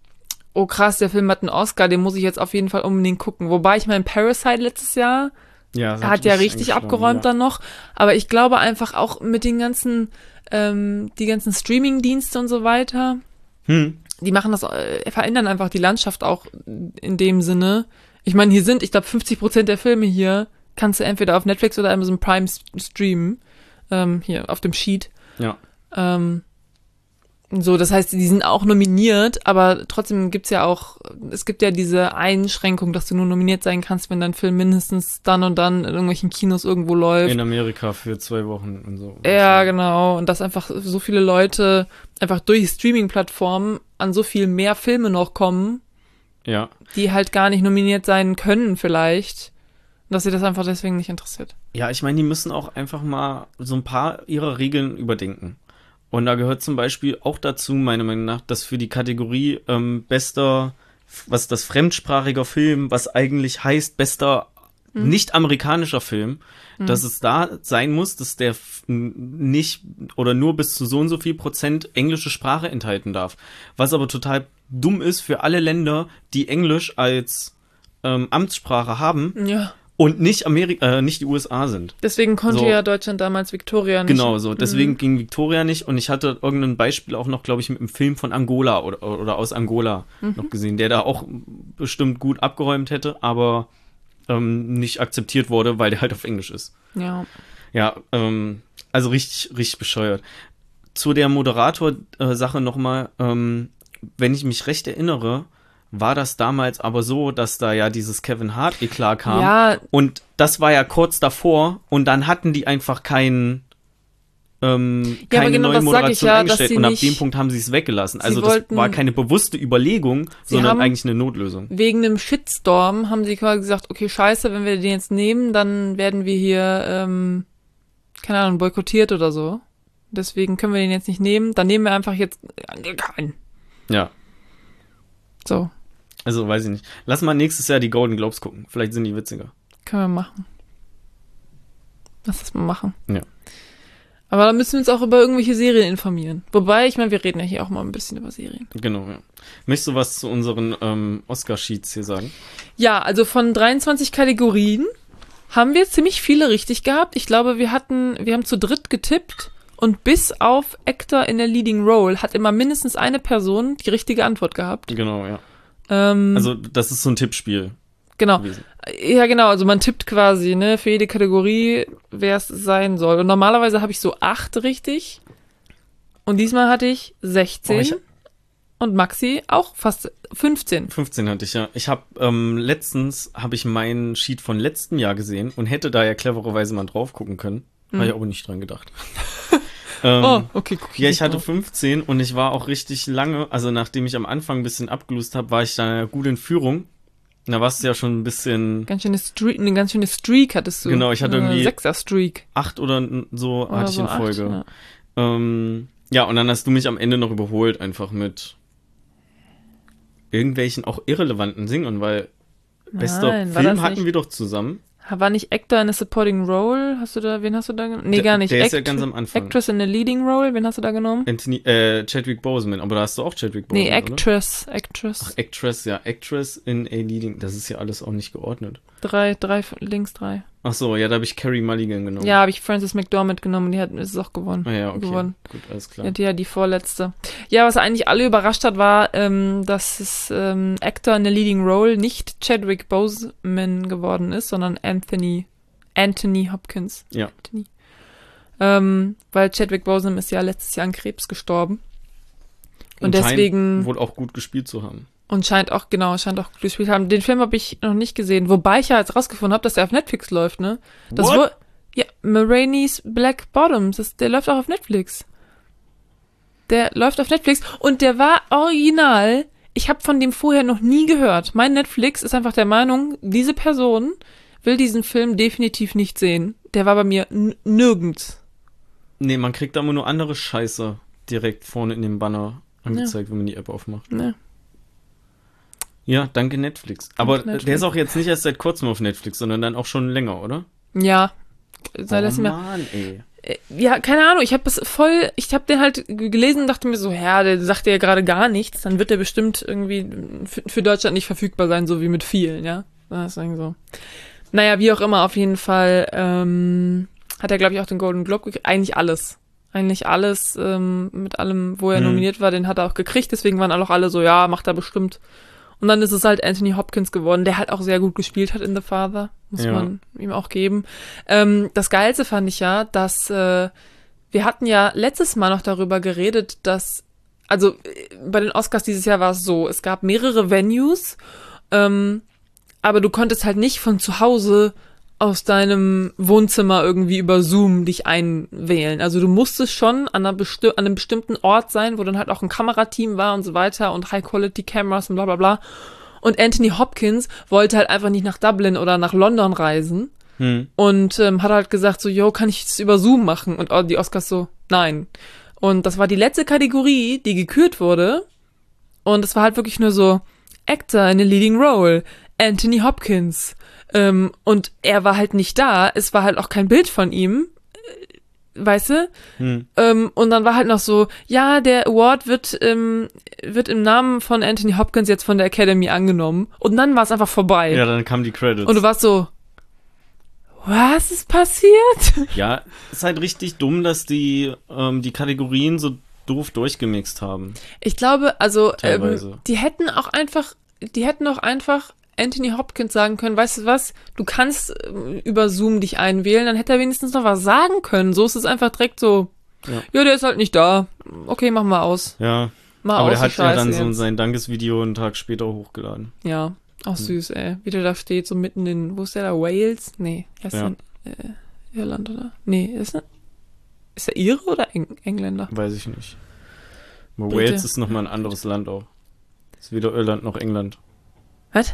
oh krass, der Film hat einen Oscar, den muss ich jetzt auf jeden Fall unbedingt gucken. Wobei ich mein Parasite letztes Jahr Ja, er hat ja richtig abgeräumt dann noch. Aber ich glaube einfach auch mit den ganzen, die ganzen Streaming-Dienste und so weiter, die machen das, verändern einfach die Landschaft auch in dem Sinne. Ich meine, hier sind, ich glaube, 50% der Filme hier kannst du entweder auf Netflix oder Amazon Prime streamen. Hier auf dem Sheet. Ja. So, das heißt, die sind auch nominiert, aber trotzdem gibt's ja auch, es gibt ja diese Einschränkung, dass du nur nominiert sein kannst, wenn dein Film mindestens dann und dann in irgendwelchen Kinos irgendwo läuft. In Amerika für 2 Wochen und so. Ja, genau. Und dass einfach so viele Leute einfach durch Streaming-Plattformen an so viel mehr Filme noch kommen, ja, die halt gar nicht nominiert sein können vielleicht, dass sie das einfach deswegen nicht interessiert. Ja, ich meine, die müssen auch einfach mal so ein paar ihrer Regeln überdenken. Und da gehört zum Beispiel auch dazu, meiner Meinung nach, dass für die Kategorie bester, was das fremdsprachiger Film, was eigentlich heißt bester nicht-amerikanischer Film, dass es da sein muss, dass der nicht oder nur bis zu so und so viel Prozent englische Sprache enthalten darf. Was aber total dumm ist für alle Länder, die Englisch als Amtssprache haben. Ja. Und nicht nicht die USA sind. Deswegen konnte ja Deutschland damals Victoria nicht. Genau so, deswegen ging Victoria nicht. Und ich hatte irgendein Beispiel auch noch, glaube ich, mit einem Film von Angola oder aus Angola noch gesehen, der da auch bestimmt gut abgeräumt hätte, aber nicht akzeptiert wurde, weil der halt auf Englisch ist. Ja. Ja, also richtig, richtig bescheuert. Zu der Moderator-Sache nochmal, wenn ich mich recht erinnere, war das damals aber so, dass da ja dieses Kevin Hart-Eklat kam. Ja. Und das war ja kurz davor und dann hatten die einfach keine neue Moderation eingestellt und ab dem Punkt haben sie es weggelassen. Also das war keine bewusste Überlegung, sondern eigentlich eine Notlösung. Wegen einem Shitstorm haben sie quasi gesagt, okay, scheiße, wenn wir den jetzt nehmen, dann werden wir hier, keine Ahnung, boykottiert oder so. Deswegen können wir den jetzt nicht nehmen. Dann nehmen wir einfach jetzt keinen. Ja. So. Also, weiß ich nicht. Lass mal nächstes Jahr die Golden Globes gucken. Vielleicht sind die witziger. Können wir machen. Lass das mal machen. Ja. Aber dann müssen wir uns auch über irgendwelche Serien informieren. Wobei, ich meine, wir reden ja hier auch mal ein bisschen über Serien. Genau, ja. Möchtest du was zu unseren Oscar-Sheets hier sagen? Ja, also von 23 Kategorien haben wir ziemlich viele richtig gehabt. Ich glaube, wir haben zu dritt getippt und bis auf Actor in der Leading Role hat immer mindestens eine Person die richtige Antwort gehabt. Genau, ja. Also, das ist so ein Tippspiel. Genau. Gewesen. Ja, genau. Also man tippt quasi, ne, für jede Kategorie, wer es sein soll. Und normalerweise habe ich so 8 richtig. Und diesmal hatte ich 16. Und Maxi auch fast 15. 15 hatte ich, ja. Ich habe letztens meinen Sheet von letztem Jahr gesehen und hätte da ja clevererweise mal drauf gucken können. Habe ich aber nicht dran gedacht. Okay, guck ja, ich hatte 15 und ich war auch richtig lange, also nachdem ich am Anfang ein bisschen abgelöst habe, war ich da gut in Führung. Da warst du ja schon ein bisschen... Eine ganz schöne Streak hattest du. Genau, ich hatte irgendwie... 6er-Streak. 8 oder so hatte ich in Folge. 8, ja. Ja, und dann hast du mich am Ende noch überholt, einfach mit irgendwelchen auch irrelevanten Singern, weil bester Film hatten wir doch zusammen. War nicht Actor in a Supporting Role? Wen hast du da genommen? Nee, gar nicht. Der ist ja ganz am Anfang. Actress in a Leading Role, wen hast du da genommen? Chadwick Boseman, aber da hast du auch Chadwick Boseman, nee, Actress. Oder? Ach, Actress, ja. Actress in a Leading, das ist ja alles auch nicht geordnet. Links 3. Ach so, ja, da habe ich Carey Mulligan genommen. Ja, habe ich Frances McDormand genommen, die ist es auch gewonnen. Ah ja, okay. Gewonnen. Gut, alles klar. Die hatte ja die vorletzte. Ja, was eigentlich alle überrascht hat, war, dass es Actor in der Leading Role nicht Chadwick Boseman geworden ist, sondern Anthony Hopkins. Ja. Weil Chadwick Boseman ist ja letztes Jahr an Krebs gestorben. Und deswegen scheint wohl auch gut gespielt zu haben. Und scheint auch gut gespielt haben. Den Film habe ich noch nicht gesehen, wobei ich ja jetzt rausgefunden habe, dass der auf Netflix läuft, ne? Ja, Ma Rainey's Black Bottoms, der läuft auch auf Netflix. Der läuft auf Netflix und der war original. Ich habe von dem vorher noch nie gehört. Mein Netflix ist einfach der Meinung, diese Person will diesen Film definitiv nicht sehen. Der war bei mir nirgends. Nee, man kriegt da immer nur andere Scheiße direkt vorne in dem Banner angezeigt, wenn man die App aufmacht. Ja. Ja, danke Netflix. Aber der ist auch jetzt nicht erst seit kurzem auf Netflix, sondern dann auch schon länger, oder? Ja. Mann, ey. Ja, keine Ahnung, ich habe den halt gelesen und dachte mir so, ja, der sagt ja gerade gar nichts, dann wird der bestimmt irgendwie für Deutschland nicht verfügbar sein, so wie mit vielen, ja. Das ist irgendwie so. Naja, wie auch immer, auf jeden Fall hat er, glaube ich, auch den Golden Globe gekriegt. Eigentlich alles. Mit allem, wo er nominiert war, den hat er auch gekriegt. Deswegen waren auch alle so, ja, macht er bestimmt. Und dann ist es halt Anthony Hopkins geworden, der halt auch sehr gut gespielt hat in The Father. Muss man ihm auch geben. Das Geilste fand ich ja, dass wir hatten ja letztes Mal noch darüber geredet, dass, also bei den Oscars dieses Jahr war es so, es gab mehrere Venues, aber du konntest halt nicht von zu Hause aus deinem Wohnzimmer irgendwie über Zoom dich einwählen. Also du musstest schon an einem bestimmten Ort sein, wo dann halt auch ein Kamerateam war und so weiter und High-Quality-Cameras und bla bla bla. Und Anthony Hopkins wollte halt einfach nicht nach Dublin oder nach London reisen und hat halt gesagt so, yo, kann ich das über Zoom machen? Und die Oscars so, nein. Und das war die letzte Kategorie, die gekürt wurde. Und es war halt wirklich nur so, Actor in a Leading Role, Anthony Hopkins. Und er war halt nicht da. Es war halt auch kein Bild von ihm. Weißt du? Und dann war halt noch so, ja, der Award wird im Namen von Anthony Hopkins jetzt von der Academy angenommen. Und dann war es einfach vorbei. Ja, dann kamen die Credits. Und du warst so, was ist passiert? Ja, ist halt richtig dumm, dass die Kategorien so doof durchgemixt haben. Ich glaube, also Teilweise. die hätten auch einfach Anthony Hopkins sagen können, weißt du was, du kannst über Zoom dich einwählen, dann hätte er wenigstens noch was sagen können. So ist es einfach direkt so, ja, der ist halt nicht da. Okay, mach mal aus. Ja, mal aber aus, der hat ja dann so jetzt. sein Dankesvideo einen Tag später hochgeladen. Ja, auch süß, ey. Wie der da steht, so mitten in, wo ist der da, Wales? Nee, er ist in Irland, oder? Nee, ist er Ire oder Engländer? Weiß ich nicht. Aber Bitte. Wales ist nochmal ein anderes Land auch. Ist weder Irland noch England. Was?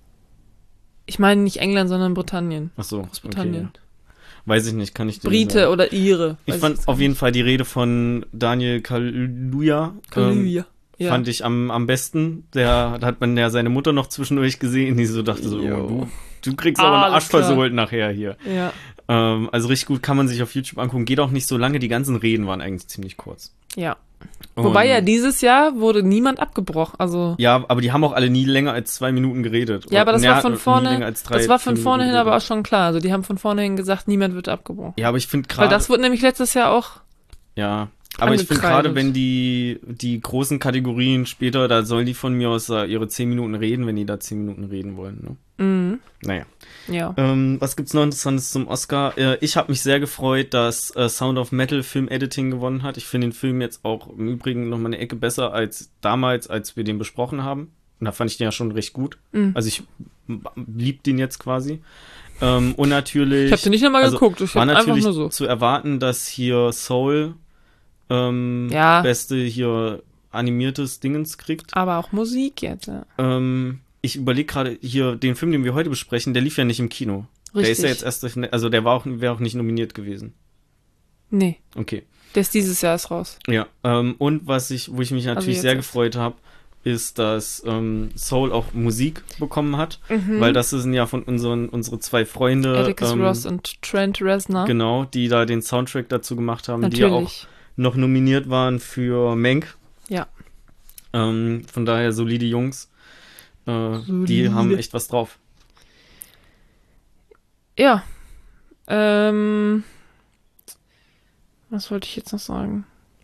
Ich meine nicht England, sondern Britannien. Ach so, Großbritannien. okay. Weiß ich nicht, kann ich dir nicht Brite sagen. oder Ire. Ich fand auf jeden Fall die Rede von Daniel Kaluuya. Ja. Fand ich am besten. Da hat man ja seine Mutter noch zwischendurch gesehen, die so dachte so, Jo. du kriegst aber einen Alles Arsch klar. versohlt nachher hier. Ja. Also richtig gut, kann man sich auf YouTube angucken. Geht auch nicht so lange, die ganzen Reden waren eigentlich ziemlich kurz. Ja. Wobei ja dieses Jahr wurde niemand abgebrochen. Also Ja, aber die haben auch alle nie länger als 2 Minuten geredet. ja, aber das war von nie vorne. länger als 3, Das war von 4 vorne hin Minuten aber auch geredet. schon klar. Also die haben von vornherein gesagt, niemand wird abgebrochen. Ja, aber ich finde Weil gerade. das wurde nämlich letztes Jahr auch. Ja, aber ich finde angekreidet. gerade, wenn die großen Kategorien später, da sollen die von mir aus ihre 10 Minuten reden, wenn die da 10 Minuten reden wollen. Ne? Naja. Ja. Was gibt's noch Interessantes zum Oscar? Ich habe mich sehr gefreut, dass Sound of Metal Film Editing gewonnen hat. Ich finde den Film jetzt auch im Übrigen noch mal eine Ecke besser als damals, als wir den besprochen haben. Und da fand ich den ja schon recht gut. Also ich lieb den jetzt quasi. Und natürlich. Ich habe den nicht nochmal geguckt. Ich war hab einfach natürlich nur so. zu erwarten, dass hier Soul beste hier animiertes Dingens kriegt. Aber auch Musik jetzt. Ja. Ich überlege gerade hier, den Film, den wir heute besprechen, der lief ja nicht im Kino. Der ist ja Richtig. jetzt erst, also der wäre auch nicht nominiert gewesen. Nee, Okay. der ist dieses Jahr erst raus. Ja, und wo ich mich natürlich jetzt sehr erst. gefreut habe, ist, dass Soul auch Musik bekommen hat, weil das sind ja von unsere 2 Freunde, Atticus Ross und Trent Reznor. genau, die da den Soundtrack dazu gemacht haben, die ja auch Natürlich. noch nominiert waren für Mank. Ja. Von daher solide Jungs. Die Solide. haben echt was drauf. Ja. Was wollte ich jetzt noch sagen?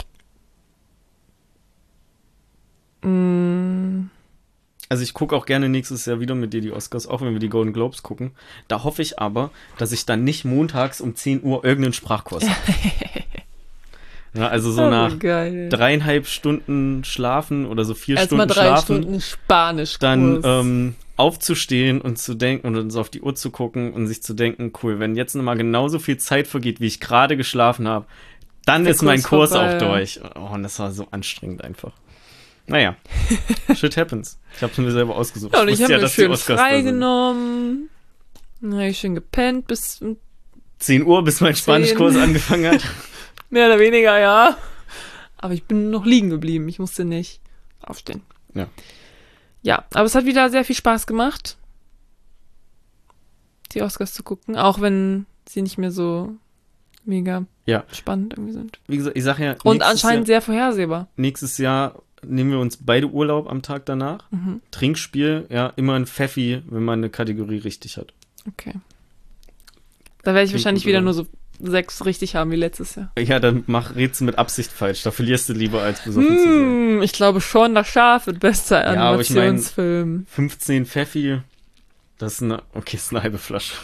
Also ich gucke auch gerne nächstes Jahr wieder mit dir die Oscars, auch wenn wir die Golden Globes gucken. Da hoffe ich aber, dass ich dann nicht montags um 10 Uhr irgendeinen Sprachkurs habe. Ja, also so nach geil. 3,5 Stunden schlafen oder so 4 Erstmal Stunden 3 schlafen, Stunden Spanisch. dann aufzustehen und zu denken und so auf die Uhr zu gucken und sich zu denken, cool, wenn jetzt nochmal genauso viel Zeit vergeht, wie ich gerade geschlafen habe, dann ist mein Kurs vorbei, auch durch. Oh, und das war so anstrengend einfach. Naja, shit happens. Ich habe es mir selber ausgesucht. Ja, und ich wusste habe mir dass die schön Oscars da sind. freigenommen. Dann habe ich schön gepennt bis 10 Uhr, bis mein Spanischkurs angefangen hat. mehr oder weniger, ja. Aber ich bin noch liegen geblieben. Ich musste nicht aufstehen. Ja. Ja, aber es hat wieder sehr viel Spaß gemacht, die Oscars zu gucken. Auch wenn sie nicht mehr so mega Ja. spannend irgendwie sind. Wie gesagt, ich sage ja, Und anscheinend sehr vorhersehbar. nächstes Jahr nehmen wir uns beide Urlaub am Tag danach. Trinkspiel, ja, immer ein Pfeffi, wenn man eine Kategorie richtig hat. Okay. Da werde ich Klingt wahrscheinlich gut, wieder oder? nur so 6 richtig haben wie letztes Jahr. Ja, dann redst du mit Absicht falsch. Da verlierst du lieber als besoffen zu sein. Ich glaube schon, das Schaf wird bester Ja, aber ich mein- Animationsfilm. 15 Pfeffi, das ist ist eine halbe Flasche.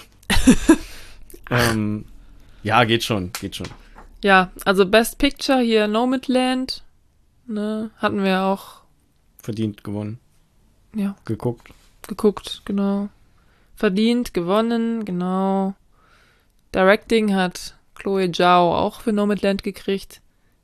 Ja, geht schon. Ja, also Best Picture hier Nomadland, ne, hatten wir auch, Verdient gewonnen. ja, Geguckt. genau. Verdient, gewonnen, genau. Directing hat Chloe Zhao auch für Nomadland gekriegt.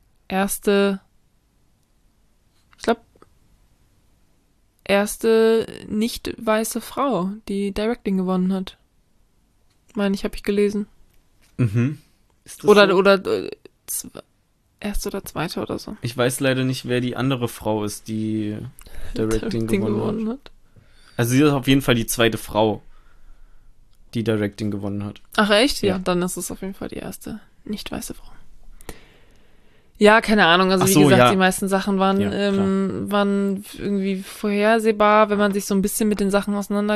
Erste nicht weiße Frau, die Directing gewonnen hat. Meine ich, habe ich gelesen. Mhm. Ist das Oder, so? erste oder zweite oder so. Ich weiß leider nicht, wer die andere Frau ist, die Directing gewonnen hat. Also sie ist auf jeden Fall die zweite Frau, die Directing gewonnen hat. Ach echt? Ja, Ja. dann ist es auf jeden Fall die erste nicht weiße Frau. Ja, keine Ahnung. Also Ach wie so, gesagt, ja. die meisten Sachen waren, Ja, klar. waren irgendwie vorhersehbar, wenn man sich so ein bisschen mit den Sachen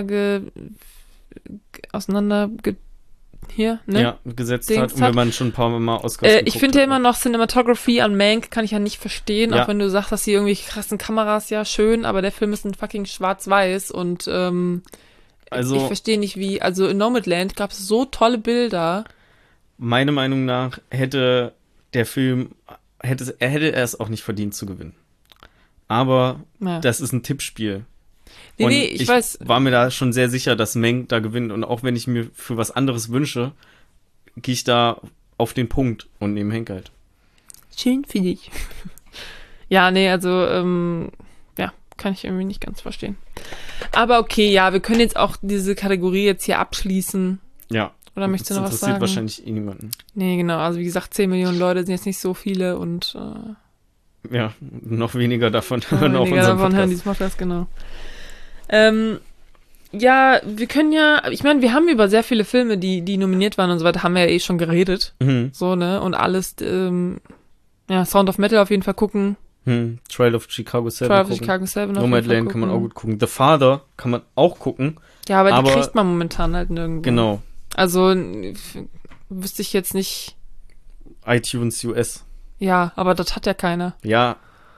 hier, ne? Ja, gesetzt Dings hat. Und hat. wenn man schon ein paar Mal Oscars Ich geguckt finde ja hat. immer noch Cinematography an Mank kann ich ja nicht verstehen, Ja. auch wenn du sagst, dass die irgendwie krassen Kameras, ja schön, aber der Film ist ein fucking schwarz-weiß und Also- ich verstehe nicht wie, also in Nomadland gab es so tolle Bilder. Meiner Meinung nach hätte der Film, hätte er es auch nicht verdient zu gewinnen. Aber Ja. das ist ein Tippspiel. Nee, Und nee, ich weiß. war mir da schon sehr sicher, dass Meng da gewinnt. Und auch wenn ich mir für was anderes wünsche, gehe ich da auf den Punkt und nehme Henk halt. Schön finde ich. Ja, nee, also, ja, kann ich irgendwie nicht ganz verstehen. Aber okay, ja, wir können jetzt auch diese Kategorie jetzt hier abschließen. Ja. Oder möchtest du noch was interessiert sagen? wahrscheinlich eh niemanden. Nee, genau, also wie gesagt, 10 Millionen Leute sind jetzt nicht so viele und Ja, noch weniger davon hören auf weniger unseren davon hören Podcast. diesen Podcast, genau. Ja, wir können ja, ich meine, wir haben über sehr viele Filme, die nominiert waren und so weiter, haben wir ja eh schon geredet. Mhm. So, ne? Und alles, ja, Sound of Metal auf jeden Fall gucken. Trial of Chicago 7 Trial of gucken. Chicago 7 auf jeden Fall Nomadland gucken. kann man auch gut gucken. The Father kann man auch gucken. Ja, aber die aber- kriegt man momentan halt nirgendwo. Genau. Also, wüsste ich jetzt nicht, iTunes US. ja, aber das hat ja keiner. Ja,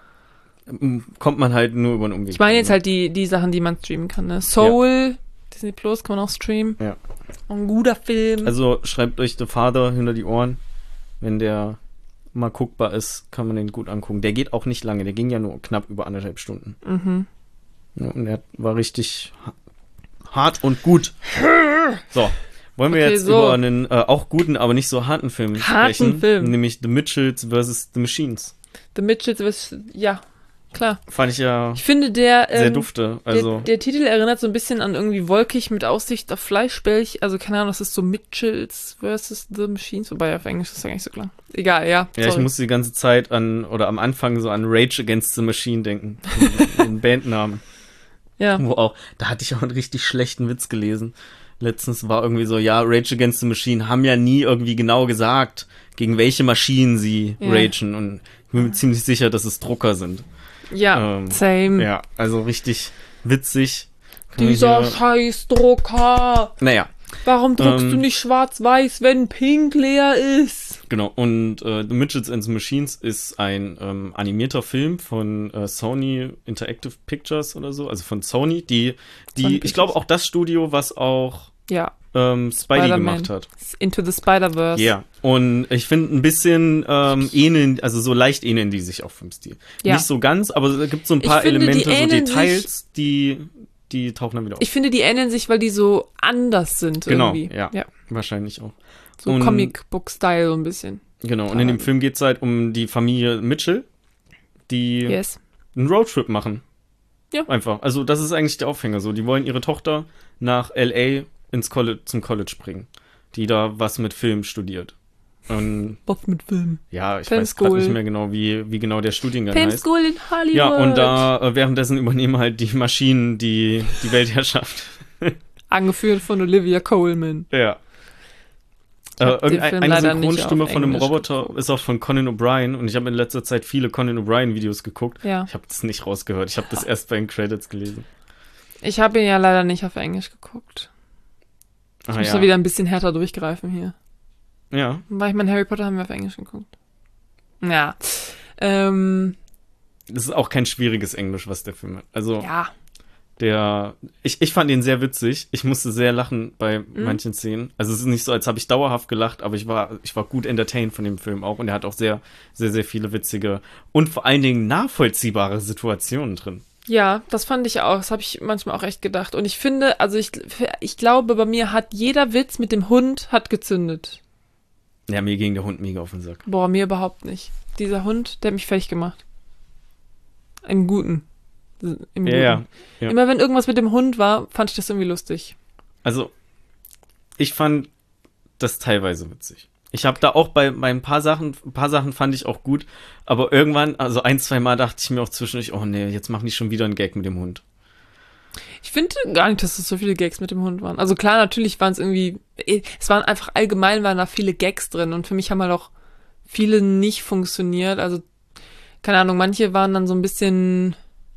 kommt man halt nur über einen Umweg. Ich meine jetzt halt die Sachen, die man streamen kann, ne? Soul, Disney Plus kann man auch streamen. Ja. Ein guter Film. Also schreibt euch The Father hinter die Ohren. Wenn der mal guckbar ist, kann man den gut angucken. Der geht auch nicht lange. Der ging ja nur knapp über 1,5 Stunden. Mhm. Ja, und der war richtig hart und gut. So. Wollen wir Okay, jetzt so. über einen auch guten, aber nicht so harten Film sprechen? Film. Nämlich The Mitchells vs. The Machines. The Mitchells, ja, klar. Fand ich ja Ich finde, der, sehr dufte. Also, der Titel erinnert so ein bisschen an irgendwie wolkig mit Aussicht auf Fleischbällchen. Also, keine Ahnung, das ist so Mitchells versus The Machines. Wobei auf Englisch ist das gar nicht so klar. Egal, ja. ja, ich musste die ganze Zeit am Anfang so an Rage Against the Machine denken. Den Bandnamen. Ja. Wo auch, da hatte ich auch einen richtig schlechten Witz gelesen. Letztens war irgendwie so, ja, Rage Against the Machine haben ja nie irgendwie genau gesagt, gegen welche Maschinen sie Ja. ragen. Und ich bin mir ziemlich sicher, dass es Drucker sind. Ja, same. Ja, also richtig witzig. Kann man Dieser hier- Scheißdrucker. Naja, Warum druckst du nicht schwarz-weiß, wenn pink leer ist? genau. Und The Midgets and the Machines ist ein animierter Film von Sony Interactive Pictures oder so, also von Sony, die Sony ich glaube auch das Studio, was auch Ja, Spidey Spider-Man. gemacht hat. Into the Spider-Verse. Ja. Und ich finde ein bisschen ähneln, also so leicht ähneln die sich auch vom Stil. Ja. Nicht so ganz, aber es gibt so ein Ich paar finde, die Elemente, so ähneln Details, die tauchen dann wieder auf. Ich finde, die ähneln sich, weil die so anders sind Genau, irgendwie. ja. Wahrscheinlich auch. So Und- Comic-Book-Style so ein bisschen. Genau. Und in dem Film geht es halt um die Familie Mitchell, die Yes. einen Roadtrip machen. Ja. Einfach. Also das ist eigentlich der Aufhänger. So, die wollen ihre Tochter nach LA zum College bringen, die da was mit Film studiert. Und Was mit Film? ja, ich Film weiß gerade School. nicht mehr genau, wie genau der Studiengang Film heißt. School in Hollywood. Ja, und da währenddessen übernehmen halt die Maschinen die Weltherrschaft. Angeführt von Olivia Coleman. Ja. Ich hab den Film Eine leider nicht Synchronstimme auf von einem Englisch Roboter geguckt. ist auch von Conan O'Brien und ich habe in letzter Zeit viele Conan O'Brien-Videos geguckt. Ja. Ich habe das nicht rausgehört. Ich habe das erst bei den Credits gelesen. Ich habe ihn ja leider nicht auf Englisch geguckt. Ich muss da wieder ein bisschen härter durchgreifen hier. Ja. Weil ich mein Harry Potter haben wir auf Englisch geguckt. Ja. Das ist auch kein schwieriges Englisch, was der Film hat. Also, ja. Ich fand ihn sehr witzig. Ich musste sehr lachen bei manchen Szenen. Also, es ist nicht so, als habe ich dauerhaft gelacht, aber ich war gut entertained von dem Film auch. Und er hat auch sehr, sehr, sehr viele witzige und vor allen Dingen nachvollziehbare Situationen drin. Ja, das fand ich auch. Das habe ich manchmal auch echt gedacht. Und ich finde, also ich glaube, bei mir hat jeder Witz mit dem Hund hat gezündet. Ja, mir ging der Hund mega auf den Sack. Boah, mir überhaupt nicht. Dieser Hund, der hat mich fertig gemacht. Im Guten. Ja. Immer wenn irgendwas mit dem Hund war, fand ich das irgendwie lustig. Also, ich fand das teilweise witzig. Ich habe da auch bei ein paar Sachen fand ich auch gut, aber irgendwann, also 1-2 Mal dachte ich mir auch zwischendurch, oh nee, jetzt machen die schon wieder einen Gag mit dem Hund. Ich finde gar nicht, dass es so viele Gags mit dem Hund waren. Also klar, natürlich waren es waren einfach allgemein, waren da viele Gags drin und für mich haben halt auch viele nicht funktioniert. Also, keine Ahnung, manche waren dann so ein bisschen,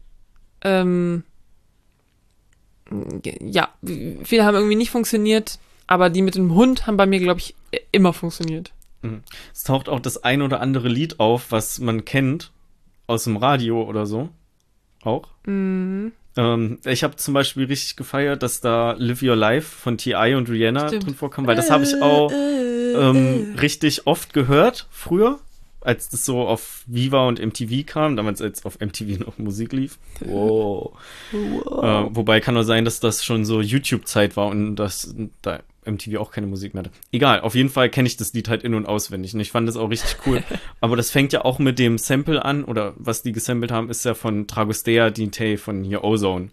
ja, viele haben irgendwie nicht funktioniert, aber die mit dem Hund haben bei mir, glaube ich, immer funktioniert. Es taucht auch das ein oder andere Lied auf, was man kennt aus dem Radio oder so. Auch. Mhm. Ich habe zum Beispiel richtig gefeiert, dass da Live Your Life von T.I. und Rihanna drin vorkam, weil das habe ich auch richtig oft gehört früher, als das so auf Viva und MTV kam, damals als auf MTV noch Musik lief. Wow. Wobei kann nur sein, dass das schon so YouTube-Zeit war und dass da MTV auch keine Musik mehr hatte. Egal, auf jeden Fall kenne ich das Lied halt in- und auswendig und ich fand das auch richtig cool. Aber das fängt ja auch mit dem Sample an, oder was die gesampelt haben, ist ja von Dragostea Dintei von hier Ozone.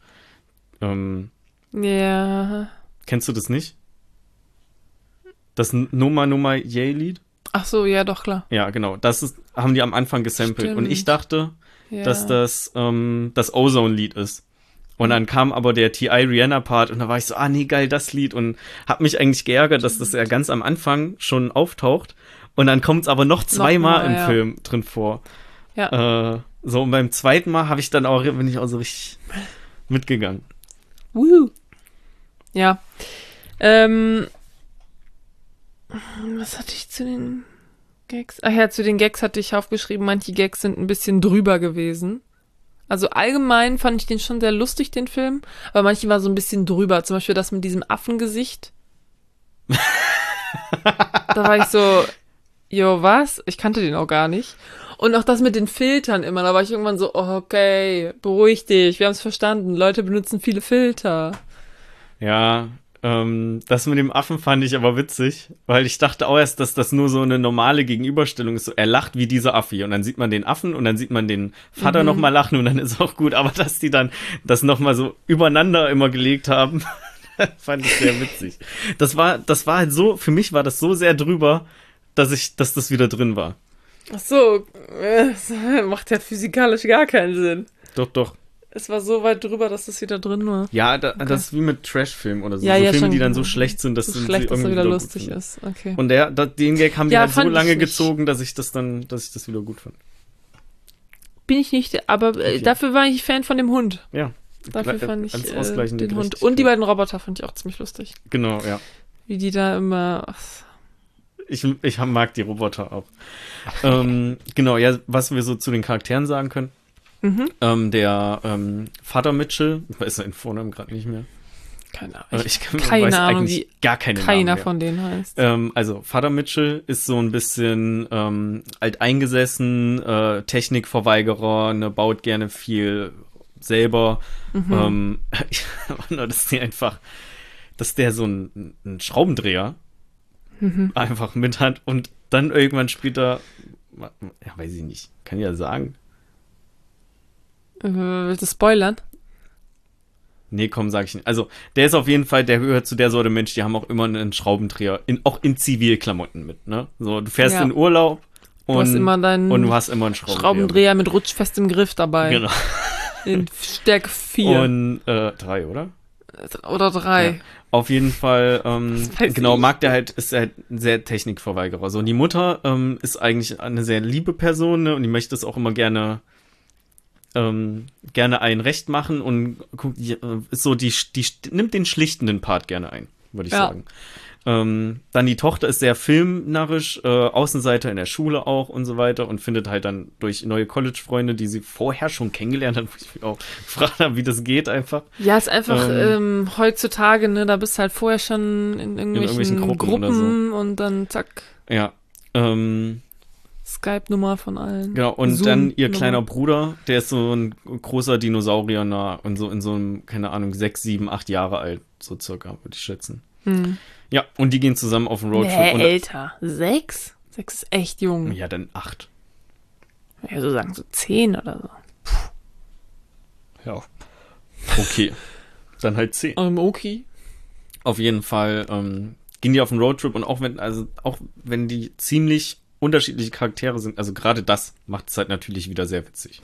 Ja. Kennst du das nicht? Das Noma Yay-Lied? Ach so, ja, doch, klar. Ja, genau. Haben die am Anfang gesampelt. Stimmt. Und ich dachte, Ja. dass das Ozone-Lied ist. Und dann kam aber der T.I.-Rihanna-Part und da war ich so, nee, geil, das Lied. Und hab mich eigentlich geärgert, dass das ja ganz am Anfang schon auftaucht. Und dann kommt es aber noch zweimal im Film drin vor. Ja. So, und beim zweiten Mal bin ich auch so richtig mitgegangen. Woo. Ja. Was hatte ich zu den Gags? Ach ja, zu den Gags hatte ich aufgeschrieben, manche Gags sind ein bisschen drüber gewesen. Also allgemein fand ich den schon sehr lustig, den Film, aber manche war so ein bisschen drüber. Zum Beispiel das mit diesem Affengesicht. Da war ich so, jo, was? Ich kannte den auch gar nicht. Und auch das mit den Filtern immer, da war ich irgendwann so, oh, okay, beruhig dich, wir haben es verstanden, Leute benutzen viele Filter. Ja, das mit dem Affen fand ich aber witzig, weil ich dachte auch erst, dass das nur so eine normale Gegenüberstellung ist. So, er lacht wie dieser Affe und dann sieht man den Affen und dann sieht man den Vater nochmal lachen und dann ist auch gut. Aber dass die dann das nochmal so übereinander immer gelegt haben, fand ich sehr witzig. Das war halt so, für mich war das so sehr drüber, dass das wieder drin war. Ach so, das macht ja physikalisch gar keinen Sinn. Doch. Es war so weit drüber, dass das wieder drin war. Ja, das ist wie mit Trash-Filmen oder so. Ja, so ja, Filme, schon, die dann so schlecht sind, dass so sie schlecht, dass irgendwie er wieder gut lustig finden. ist. Okay. Und den Gag haben die Ja, halt so fand ich lange nicht. gezogen, dass ich das wieder gut fand. Bin ich nicht, aber Okay. dafür war ich Fan von dem Hund. Ja. Dafür fand ich als ausgleichende den Hund. Gerechtigkeit. Und die beiden Roboter fand ich auch ziemlich lustig. Genau, ja. Wie die da immer... Ach, Ich mag die Roboter auch. Genau, ja, was wir so zu den Charakteren sagen können. Der Vater Mitchell, ich weiß seinen Vornamen gerade nicht mehr. keine Ahnung. Keine Keine weiß Ahnung, eigentlich wie gar keine Namen keiner mehr. von denen heißt. Also Vater Mitchell ist so ein bisschen alteingesessen, Technikverweigerer, ne, baut gerne viel selber. Dass der so einen Schraubendreher einfach mit hat und dann irgendwann später, ja, weiß ich nicht, kann ich ja sagen. Willst du spoilern? Nee, komm, sag ich nicht. Also, der ist auf jeden Fall, der gehört zu der Sorte Mensch, die haben auch immer einen Schraubendreher, auch in Zivilklamotten mit, ne? So, du fährst in Urlaub und Du hast immer und du hast immer einen Schraubendreher mit rutschfestem Griff dabei. Genau. In Stärke 4 Und 3, oder? oder 3. Ja. Auf jeden Fall, weiß genau, ich. ist halt ein sehr Technikverweigerer. So, und die Mutter ist eigentlich eine sehr liebe Person, ne? Und die möchte es auch immer gerne einen recht machen und ist so, die nimmt den schlichtenden Part gerne ein. würde ich sagen. Dann die Tochter ist sehr filmnarrisch, Außenseiter in der Schule auch und so weiter und findet halt dann durch neue College-Freunde, die sie vorher schon kennengelernt hat, wo ich mich auch gefragt habe, wie das geht einfach. Ja, ist einfach heutzutage, ne, da bist du halt vorher schon in irgendwelchen Gruppen oder so. Und dann zack. Ja. Skype-Nummer von allen. Genau, und dann ihr kleiner Bruder, der ist so ein großer Dinosaurier nah und so in so einem, keine Ahnung, 6, 7, 8 Jahre alt, so circa, würde ich schätzen. Ja, und die gehen zusammen auf einen Roadtrip. Nee, älter. 6? 6 ist echt jung. Ja, dann 8. Ja, so sagen so 10 oder so. Ja. Okay. Dann halt 10. Okay. Auf jeden Fall gehen die auf einen Roadtrip und auch wenn die ziemlich unterschiedliche Charaktere sind, also gerade das macht es halt natürlich wieder sehr witzig.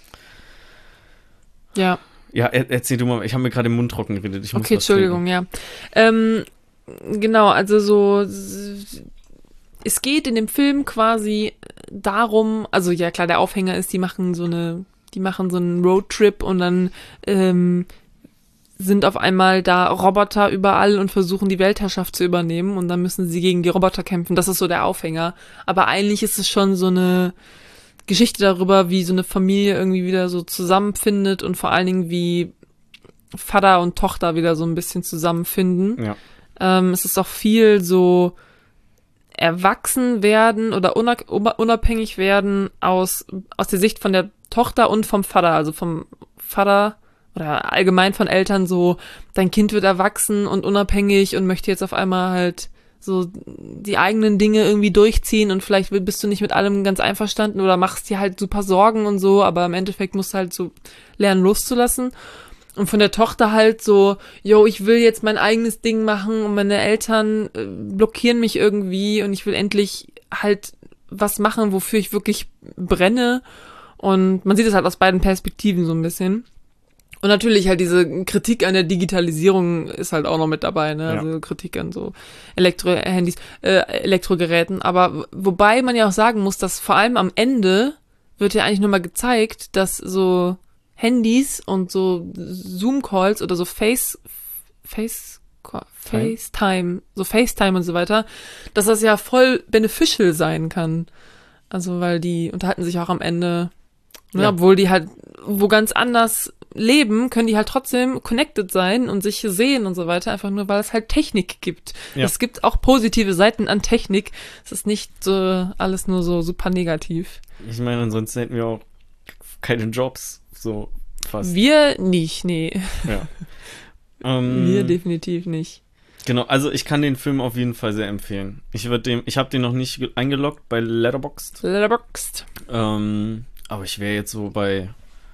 Ja. Ja, erzähl du mal, ich habe mir gerade den Mund trocken geredet. Ich muss okay, Entschuldigung, ja. Genau, also so, es geht in dem Film quasi darum, also ja klar, der Aufhänger ist, die machen so einen Roadtrip und dann sind auf einmal da Roboter überall und versuchen die Weltherrschaft zu übernehmen und dann müssen sie gegen die Roboter kämpfen. Das ist so der Aufhänger. Aber eigentlich ist es schon so eine Geschichte darüber, wie so eine Familie irgendwie wieder so zusammenfindet und vor allen Dingen wie Vater und Tochter wieder so ein bisschen zusammenfinden. Ja. Es ist auch viel so erwachsen werden oder unabhängig werden aus der Sicht von der Tochter und vom Vater, also vom Vater oder allgemein von Eltern so, dein Kind wird erwachsen und unabhängig und möchte jetzt auf einmal halt so die eigenen Dinge irgendwie durchziehen und vielleicht bist du nicht mit allem ganz einverstanden oder machst dir halt super Sorgen und so, aber im Endeffekt musst du halt so lernen loszulassen. Und von der Tochter halt so, ich will jetzt mein eigenes Ding machen und meine Eltern blockieren mich irgendwie und ich will endlich halt was machen, wofür ich wirklich brenne. Und man sieht es halt aus beiden Perspektiven so ein bisschen. Und natürlich halt diese Kritik an der Digitalisierung ist halt auch noch mit dabei, ne? Ja. Also Kritik an so Elektrogeräten. Aber wobei man ja auch sagen muss, dass vor allem am Ende wird ja eigentlich nur mal gezeigt, dass so Handys und so Zoom-Calls oder so FaceTime, so FaceTime und so weiter, dass das ja voll beneficial sein kann. Also weil die unterhalten sich auch am Ende, ne, Ja. obwohl die halt wo ganz anders leben, können die halt trotzdem connected sein und sich sehen und so weiter, einfach nur, weil es halt Technik gibt. Ja. Es gibt auch positive Seiten an Technik. Es ist nicht so alles nur so super negativ. Ich meine, ansonsten hätten wir auch keine Jobs, so fast. Wir nicht, nee. Ja. Wir definitiv nicht. Genau, also ich kann den Film auf jeden Fall sehr empfehlen. Ich habe den noch nicht eingeloggt bei Letterboxd. Aber ich wäre jetzt so bei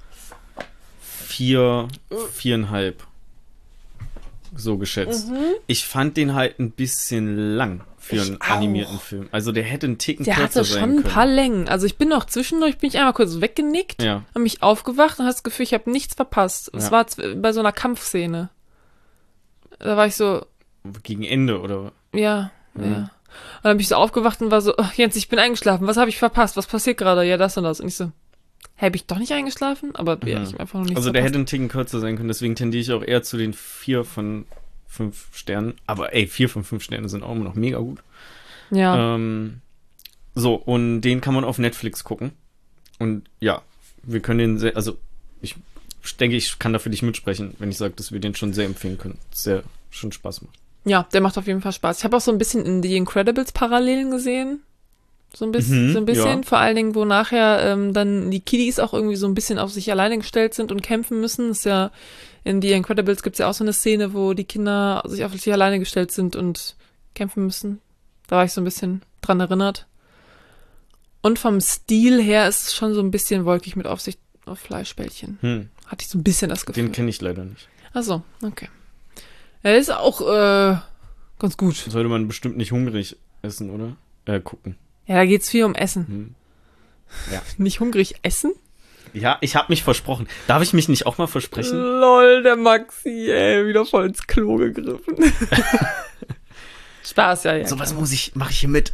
4,5 so geschätzt. Ich fand den halt ein bisschen lang für einen animierten Film. Also der hätte einen Ticken Der kürzer hatte sein schon können. ein paar Längen. Also ich bin noch zwischendurch, bin ich einmal kurz weggenickt, Ja. habe mich aufgewacht und hatte das Gefühl, ich habe nichts verpasst. Es Ja. war bei so einer Kampfszene. Da war ich so, Gegen Ende, oder? ja. Mhm. Und dann bin ich so aufgewacht und war so, oh, Jens, ich bin eingeschlafen. Was habe ich verpasst? Was passiert gerade? Ja, das und das. Und ich so, habe ich doch nicht eingeschlafen? Aber ja, ich habe einfach noch nichts Also der verpasst. hätte einen Ticken kürzer sein können, deswegen tendiere ich auch eher zu den 4 von 5 Sternen. Aber 4 von 5 Sterne sind auch immer noch mega gut. Ja. So, und den kann man auf Netflix gucken. Und ja, wir können den also ich denke, ich kann da für dich mitsprechen, wenn ich sage, dass wir den schon sehr empfehlen können. Sehr schon Spaß macht. Ja, der macht auf jeden Fall Spaß. Ich habe auch so ein bisschen in The Incredibles Parallelen gesehen. So ein bisschen, ja. Vor allen Dingen, wo nachher dann die Kiddies auch irgendwie so ein bisschen auf sich alleine gestellt sind und kämpfen müssen. Das ist ja, in The Incredibles gibt's ja auch so eine Szene, wo die Kinder sich auf sich alleine gestellt sind und kämpfen müssen. Da war ich so ein bisschen dran erinnert. Und vom Stil her ist es schon so ein bisschen wolkig mit Aufsicht auf Fleischbällchen. Hatte ich so ein bisschen das Gefühl. Den kenne ich leider nicht. Ach so, okay. Er ist auch ganz gut. Sollte man bestimmt nicht hungrig essen, oder? Gucken. Ja, da geht's viel um Essen. Ja. Nicht hungrig essen? Ja, ich habe mich versprochen. Darf ich mich nicht auch mal versprechen? Lol, der Maxi, ey, wieder voll ins Klo gegriffen. Spaß, ja. Sowas mache ich hier mit.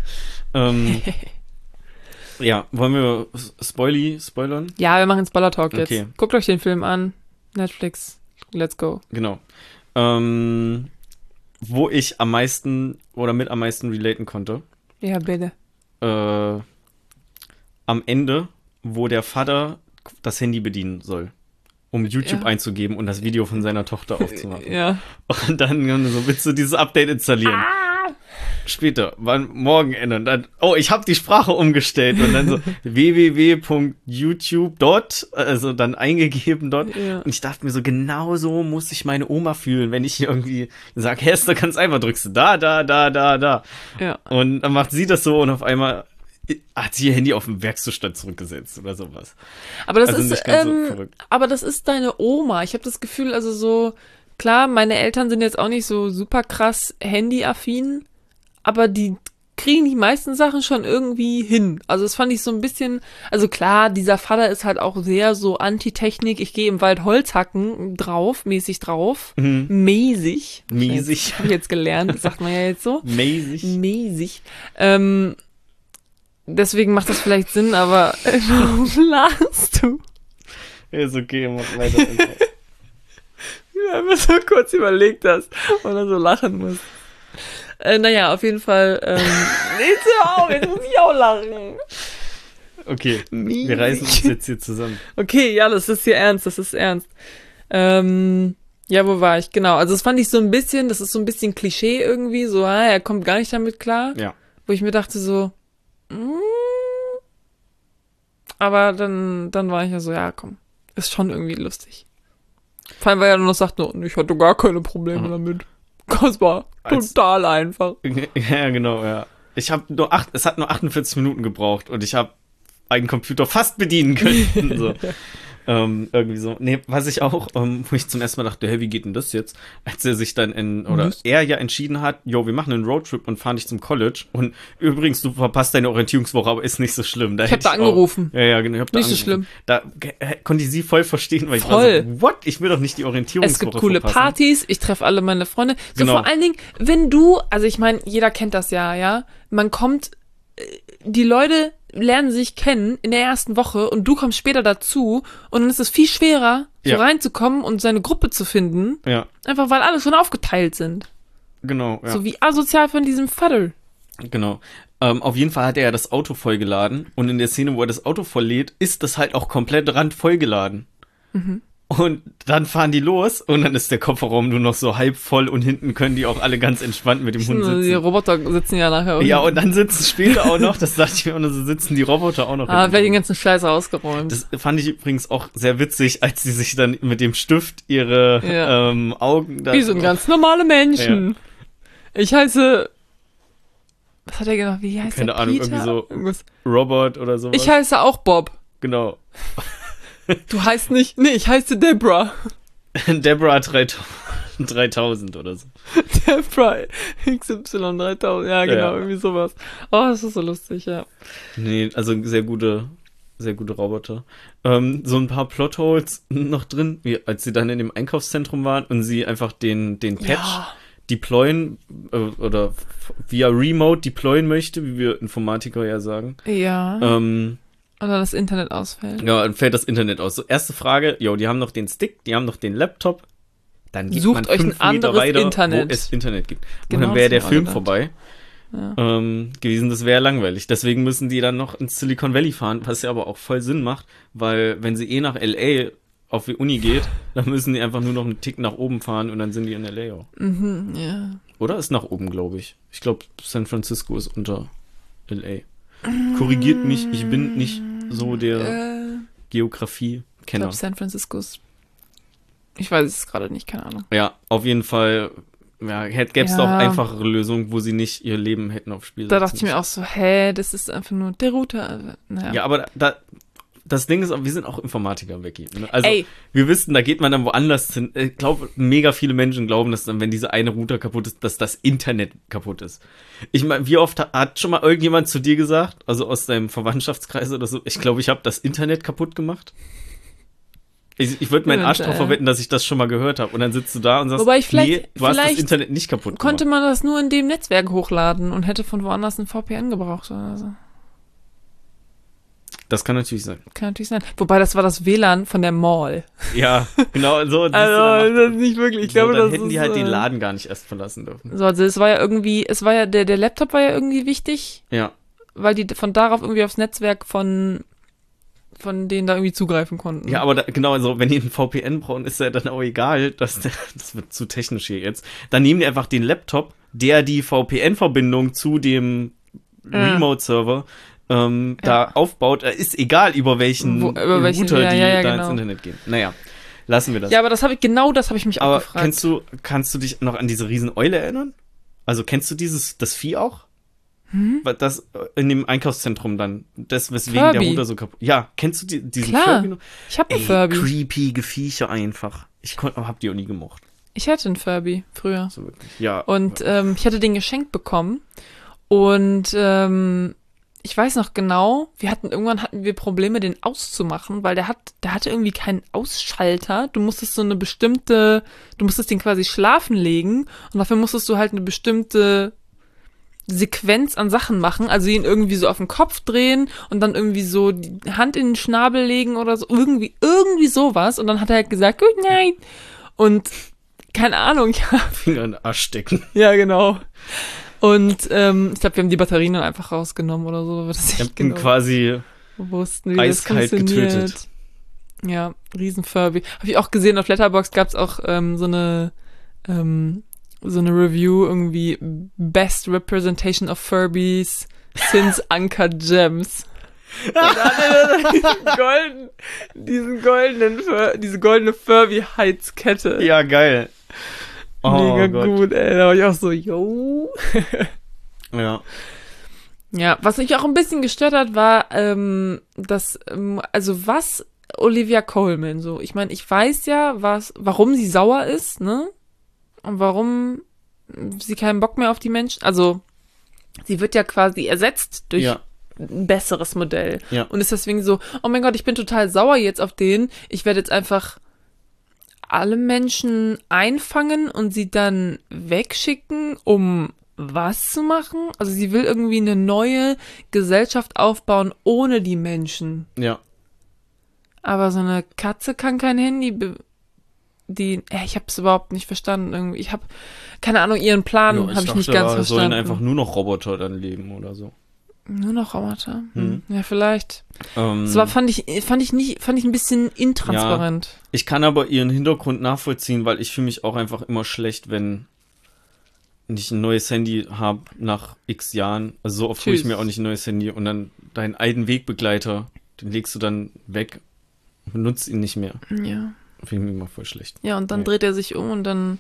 Ja, wollen wir spoilern? Ja, wir machen Spoiler-Talk jetzt. Okay. Guckt euch den Film an. Netflix, let's go. Genau. wo ich am meisten oder mit am meisten relaten konnte. Ja, bitte. Am Ende, wo der Vater das Handy bedienen soll, um YouTube einzugeben und das Video von seiner Tochter aufzumachen. Ja. Und dann so, willst du dieses Update installieren? Später, morgen ändern. Dann, ich habe die Sprache umgestellt und dann so www.youtube. Also dann eingegeben dort. Ja. Und ich dachte mir so, genau so muss sich meine Oma fühlen, wenn ich irgendwie sage, Hester, ganz einfach, drückst du da. Ja. Und dann macht sie das so und auf einmal hat sie ihr Handy auf den Werkzustand zurückgesetzt oder sowas. Aber das Also ist, nicht ganz so verrückt. aber das ist deine Oma. Ich habe das Gefühl, also so, klar, meine Eltern sind jetzt auch nicht so super krass handyaffin, aber die kriegen die meisten Sachen schon irgendwie hin. Also das fand ich so ein bisschen, also klar, dieser Vater ist halt auch sehr so Anti-Technik, ich gehe im Wald Holz hacken mäßig drauf. Mäßig. Mäßig. Habe ich jetzt gelernt, das sagt man ja jetzt so. Mäßig. Deswegen macht das vielleicht Sinn, aber warum lachst du? Ist okay, mach weiter. Ich habe mir so kurz überlegt hast, weil er so lachen muss. Naja, auf jeden Fall. Jetzt muss ich auch lachen. Okay, wir reißen uns jetzt hier zusammen. Okay, ja, das ist ernst. Ja, wo war ich? Genau, also das fand ich so ein bisschen, das ist so ein bisschen Klischee irgendwie, so, er kommt gar nicht damit klar. Ja. Wo ich mir dachte so, aber dann war ich ja so, ja, komm, ist schon irgendwie lustig. Vor allem, weil er dann noch sagt, ich hatte gar keine Probleme damit. Das war total einfach. Ja, genau, ja. Es hat nur 48 Minuten gebraucht und ich habe einen Computer fast bedienen können. So. Irgendwie so. Nee, was ich auch, wo ich zum ersten Mal dachte, hey, wie geht denn das jetzt? Als er sich dann er ja entschieden hat, wir machen einen Roadtrip und fahren dich zum College. Und übrigens, du verpasst deine Orientierungswoche, aber ist nicht so schlimm. Ich hab da angerufen. Ja, genau. Nicht so schlimm. Da konnte ich sie voll verstehen, weil voll. Ich war so, what? Ich will doch nicht die Orientierungswoche Es gibt coole verpassen. Partys, ich treffe alle meine Freunde. So Genau. vor allen Dingen, wenn du, also ich meine, jeder kennt das ja, man kommt, die Leute lernen sich kennen in der ersten Woche und du kommst später dazu und dann ist es viel schwerer, so reinzukommen und seine Gruppe zu finden. Ja. Einfach weil alle schon aufgeteilt sind. Genau, ja. So wie asozial von diesem Vater. Genau. Auf jeden Fall hat er ja das Auto vollgeladen und in der Szene, wo er das Auto volllädt, ist das halt auch komplett randvoll geladen. Und dann fahren die los und dann ist der Kofferraum nur noch so halb voll und hinten können die auch alle ganz entspannt mit dem Hund sitzen. Die Roboter sitzen ja nachher unten. Ja, und dann sitzen später auch noch, das dachte ich mir, und so sitzen die Roboter auch noch. Vielleicht den ganzen Scheiß ausgeräumt. Das fand ich übrigens auch sehr witzig, als sie sich dann mit dem Stift ihre Augen... Wie so ein ganz normale Menschen. Ja. Ich heiße... Was hat er gesagt? Wie heißt Keine der? Ahnung, Peter? irgendwie so Irgendwas. Robert oder sowas. Ich heiße auch Bob. Genau. Du heißt nicht... Nee, ich heiße Deborah. Deborah 3000 oder so. Deborah XY 3000. Ja, genau, irgendwie sowas. Oh, das ist so lustig, ja. Nee, also sehr gute Roboter. So ein paar Plotholes noch drin, wie als sie dann in dem Einkaufszentrum waren und sie einfach den Patch deployen oder via Remote deployen möchte, wie wir Informatiker ja sagen. Ja. Oder das Internet ausfällt. Ja, dann fällt das Internet aus. So, erste Frage, die haben noch den Stick, die haben noch den Laptop. Dann geht Sucht man euch 5 ein Meter anderes weiter, Internet. wo es Internet gibt. Genau, und dann wäre der das Film war vorbei gewesen. Das wäre langweilig. Deswegen müssen die dann noch ins Silicon Valley fahren, was ja aber auch voll Sinn macht, weil wenn sie nach L.A. auf die Uni geht, dann müssen die einfach nur noch einen Tick nach oben fahren und dann sind die in L.A. auch. Ja. Oder ist nach oben, glaube ich. Ich glaube, San Francisco ist unter L.A. Korrigiert mich, ich bin nicht so der Geografie-Kenner. Ich glaube, San Francisco ist... Ich weiß es gerade nicht, keine Ahnung. Ja, auf jeden Fall gäbe es da auch einfachere Lösungen, wo sie nicht ihr Leben hätten aufs Spiel setzen. Da dachte ich mir auch so, das ist einfach nur der Router. Naja. Ja, aber das Ding ist, wir sind auch Informatiker, Becky. Also, wir wissen, da geht man dann woanders hin. Ich glaube, mega viele Menschen glauben, dass dann, wenn diese eine Router kaputt ist, dass das Internet kaputt ist. Ich meine, wie oft hat schon mal irgendjemand zu dir gesagt, also aus deinem Verwandtschaftskreis oder so, ich glaube, ich habe das Internet kaputt gemacht? Ich würde meinen Arsch drauf verwetten, dass ich das schon mal gehört habe. Und dann sitzt du da und sagst, du hast das Internet nicht kaputt gemacht. Konnte man das nur in dem Netzwerk hochladen und hätte von woanders ein VPN gebraucht oder so. Das kann natürlich sein. Kann natürlich sein. Wobei, das war das WLAN von der Mall. Ja, genau. So, Also, das ist nicht wirklich. Ich glaube, dann das hätten ist, die halt den Laden gar nicht erst verlassen dürfen. So, also der Laptop war ja irgendwie wichtig, Ja. weil die von darauf irgendwie aufs Netzwerk von denen da irgendwie zugreifen konnten. Ja, aber genau, also wenn die einen VPN brauchen, ist ja dann auch egal, das wird zu technisch hier jetzt. Dann nehmen die einfach den Laptop, der die VPN-Verbindung zu dem Remote-Server da aufbaut. Ist egal, über welchen Router die da genau. ins Internet gehen. Naja, lassen wir das. Ja, aber das habe ich mich auch gefragt. Kannst du dich noch an diese Rieseneule erinnern? Also kennst du das Vieh auch? Das in dem Einkaufszentrum dann. Das, weswegen Furby. der Router so kaputt. Ja, kennst du diesen Klar, Furby noch? Ich habe einen Furby. Creepy Viecher einfach. Hab die auch nie gemocht. Ich hatte einen Furby früher. So wirklich. Ja. Und ich hatte den geschenkt bekommen. Und ich weiß noch genau, irgendwann hatten wir Probleme, den auszumachen, weil der hatte irgendwie keinen Ausschalter. Du musstest den quasi schlafen legen und dafür musstest du halt eine bestimmte Sequenz an Sachen machen, also ihn irgendwie so auf den Kopf drehen und dann irgendwie so die Hand in den Schnabel legen oder so, irgendwie sowas und dann hat er halt gesagt, Good night und keine Ahnung, ja. Finger in den Arsch stecken. Ja, genau. Und ich glaube, wir haben die Batterien dann einfach rausgenommen oder so, weil das nicht genau quasi wussten, wie eiskalt das funktioniert. getötet. Ja, riesen Furby. Habe ich auch gesehen, auf Letterboxd gab es auch so eine Review, irgendwie Best Representation of Furbies since Uncut Gems. Und dann hat er diese goldene Furby-Heizkette. Ja, geil. Mega gut, ey. Da war ich auch so, yo. Ja. Ja, was mich auch ein bisschen gestört hat, war, was Olivia Colman so. Ich meine, ich weiß ja, warum sie sauer ist, ne? Und warum sie keinen Bock mehr auf die Menschen, also sie wird ja quasi ersetzt durch ein besseres Modell. Ja. Und ist deswegen so, oh mein Gott, ich bin total sauer jetzt auf den, ich werde jetzt einfach alle Menschen einfangen und sie dann wegschicken, um was zu machen? Also sie will irgendwie eine neue Gesellschaft aufbauen ohne die Menschen. Ja. Aber so eine Katze kann kein Handy ich habe es überhaupt nicht verstanden irgendwie. Ich habe, keine Ahnung, ihren Plan habe ich nicht ganz verstanden. Sollen einfach nur noch Roboter dann leben oder so. Nur noch Roboter? Ja, vielleicht. Das fand ich ein bisschen intransparent. Ja, ich kann aber ihren Hintergrund nachvollziehen, weil ich fühle mich auch einfach immer schlecht, wenn ich ein neues Handy habe nach x Jahren. Also so oft hole ich mir auch nicht ein neues Handy und dann deinen alten Wegbegleiter, den legst du dann weg und benutzt ihn nicht mehr. Ja. Finde ich immer voll schlecht. Ja, und dann dreht er sich um und dann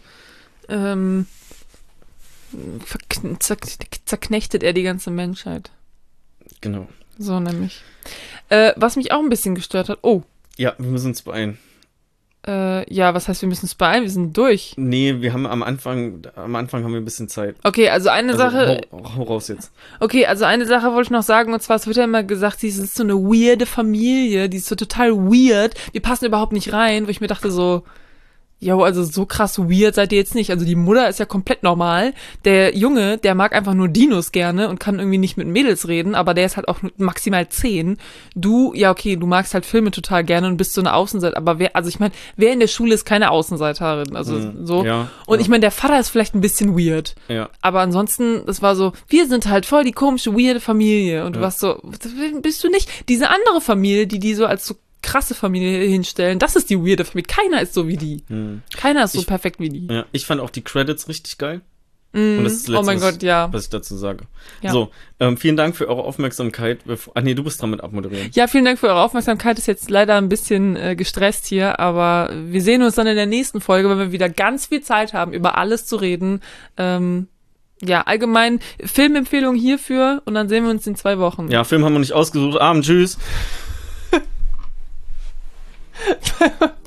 zerknechtet er die ganze Menschheit. Genau. So nämlich. Was mich auch ein bisschen gestört hat. Oh. Ja, wir müssen uns beeilen. Ja, was heißt, wir müssen uns beeilen? Wir sind durch. Nee, wir haben am Anfang haben wir ein bisschen Zeit. Okay, also eine Sache. Hau raus jetzt. Okay, also eine Sache wollte ich noch sagen, und zwar, es wird ja immer gesagt, sie ist so eine weirde Familie, die ist so total weird, wir passen überhaupt nicht rein, wo ich mir dachte so, jo, also so krass weird seid ihr jetzt nicht. Also die Mutter ist ja komplett normal. Der Junge, der mag einfach nur Dinos gerne und kann irgendwie nicht mit Mädels reden, aber der ist halt auch maximal 10. Du, ja okay, du magst halt Filme total gerne und bist so eine Außenseiterin, aber wer in der Schule ist keine Außenseiterin, also so. Ja, und ich meine, der Vater ist vielleicht ein bisschen weird. Ja. Aber ansonsten, das war so, wir sind halt voll die komische, weirde Familie. Und du warst so, bist du nicht? Diese andere Familie, die so als so krasse Familie hinstellen, das ist die weirde Familie. Keiner ist so wie die. Keiner ist so perfekt wie die. Ja, ich fand auch die Credits richtig geil. Und das ist das Letzte, was ich dazu sage. Ja. So, vielen Dank für eure Aufmerksamkeit. Nee, du bist dran mit abmoderieren. Ja, vielen Dank für eure Aufmerksamkeit. Ist jetzt leider ein bisschen gestresst hier, aber wir sehen uns dann in der nächsten Folge, wenn wir wieder ganz viel Zeit haben, über alles zu reden. Ja, allgemein Filmempfehlung hierfür und dann sehen wir uns in 2 Wochen. Ja, Film haben wir nicht ausgesucht. Abend, tschüss.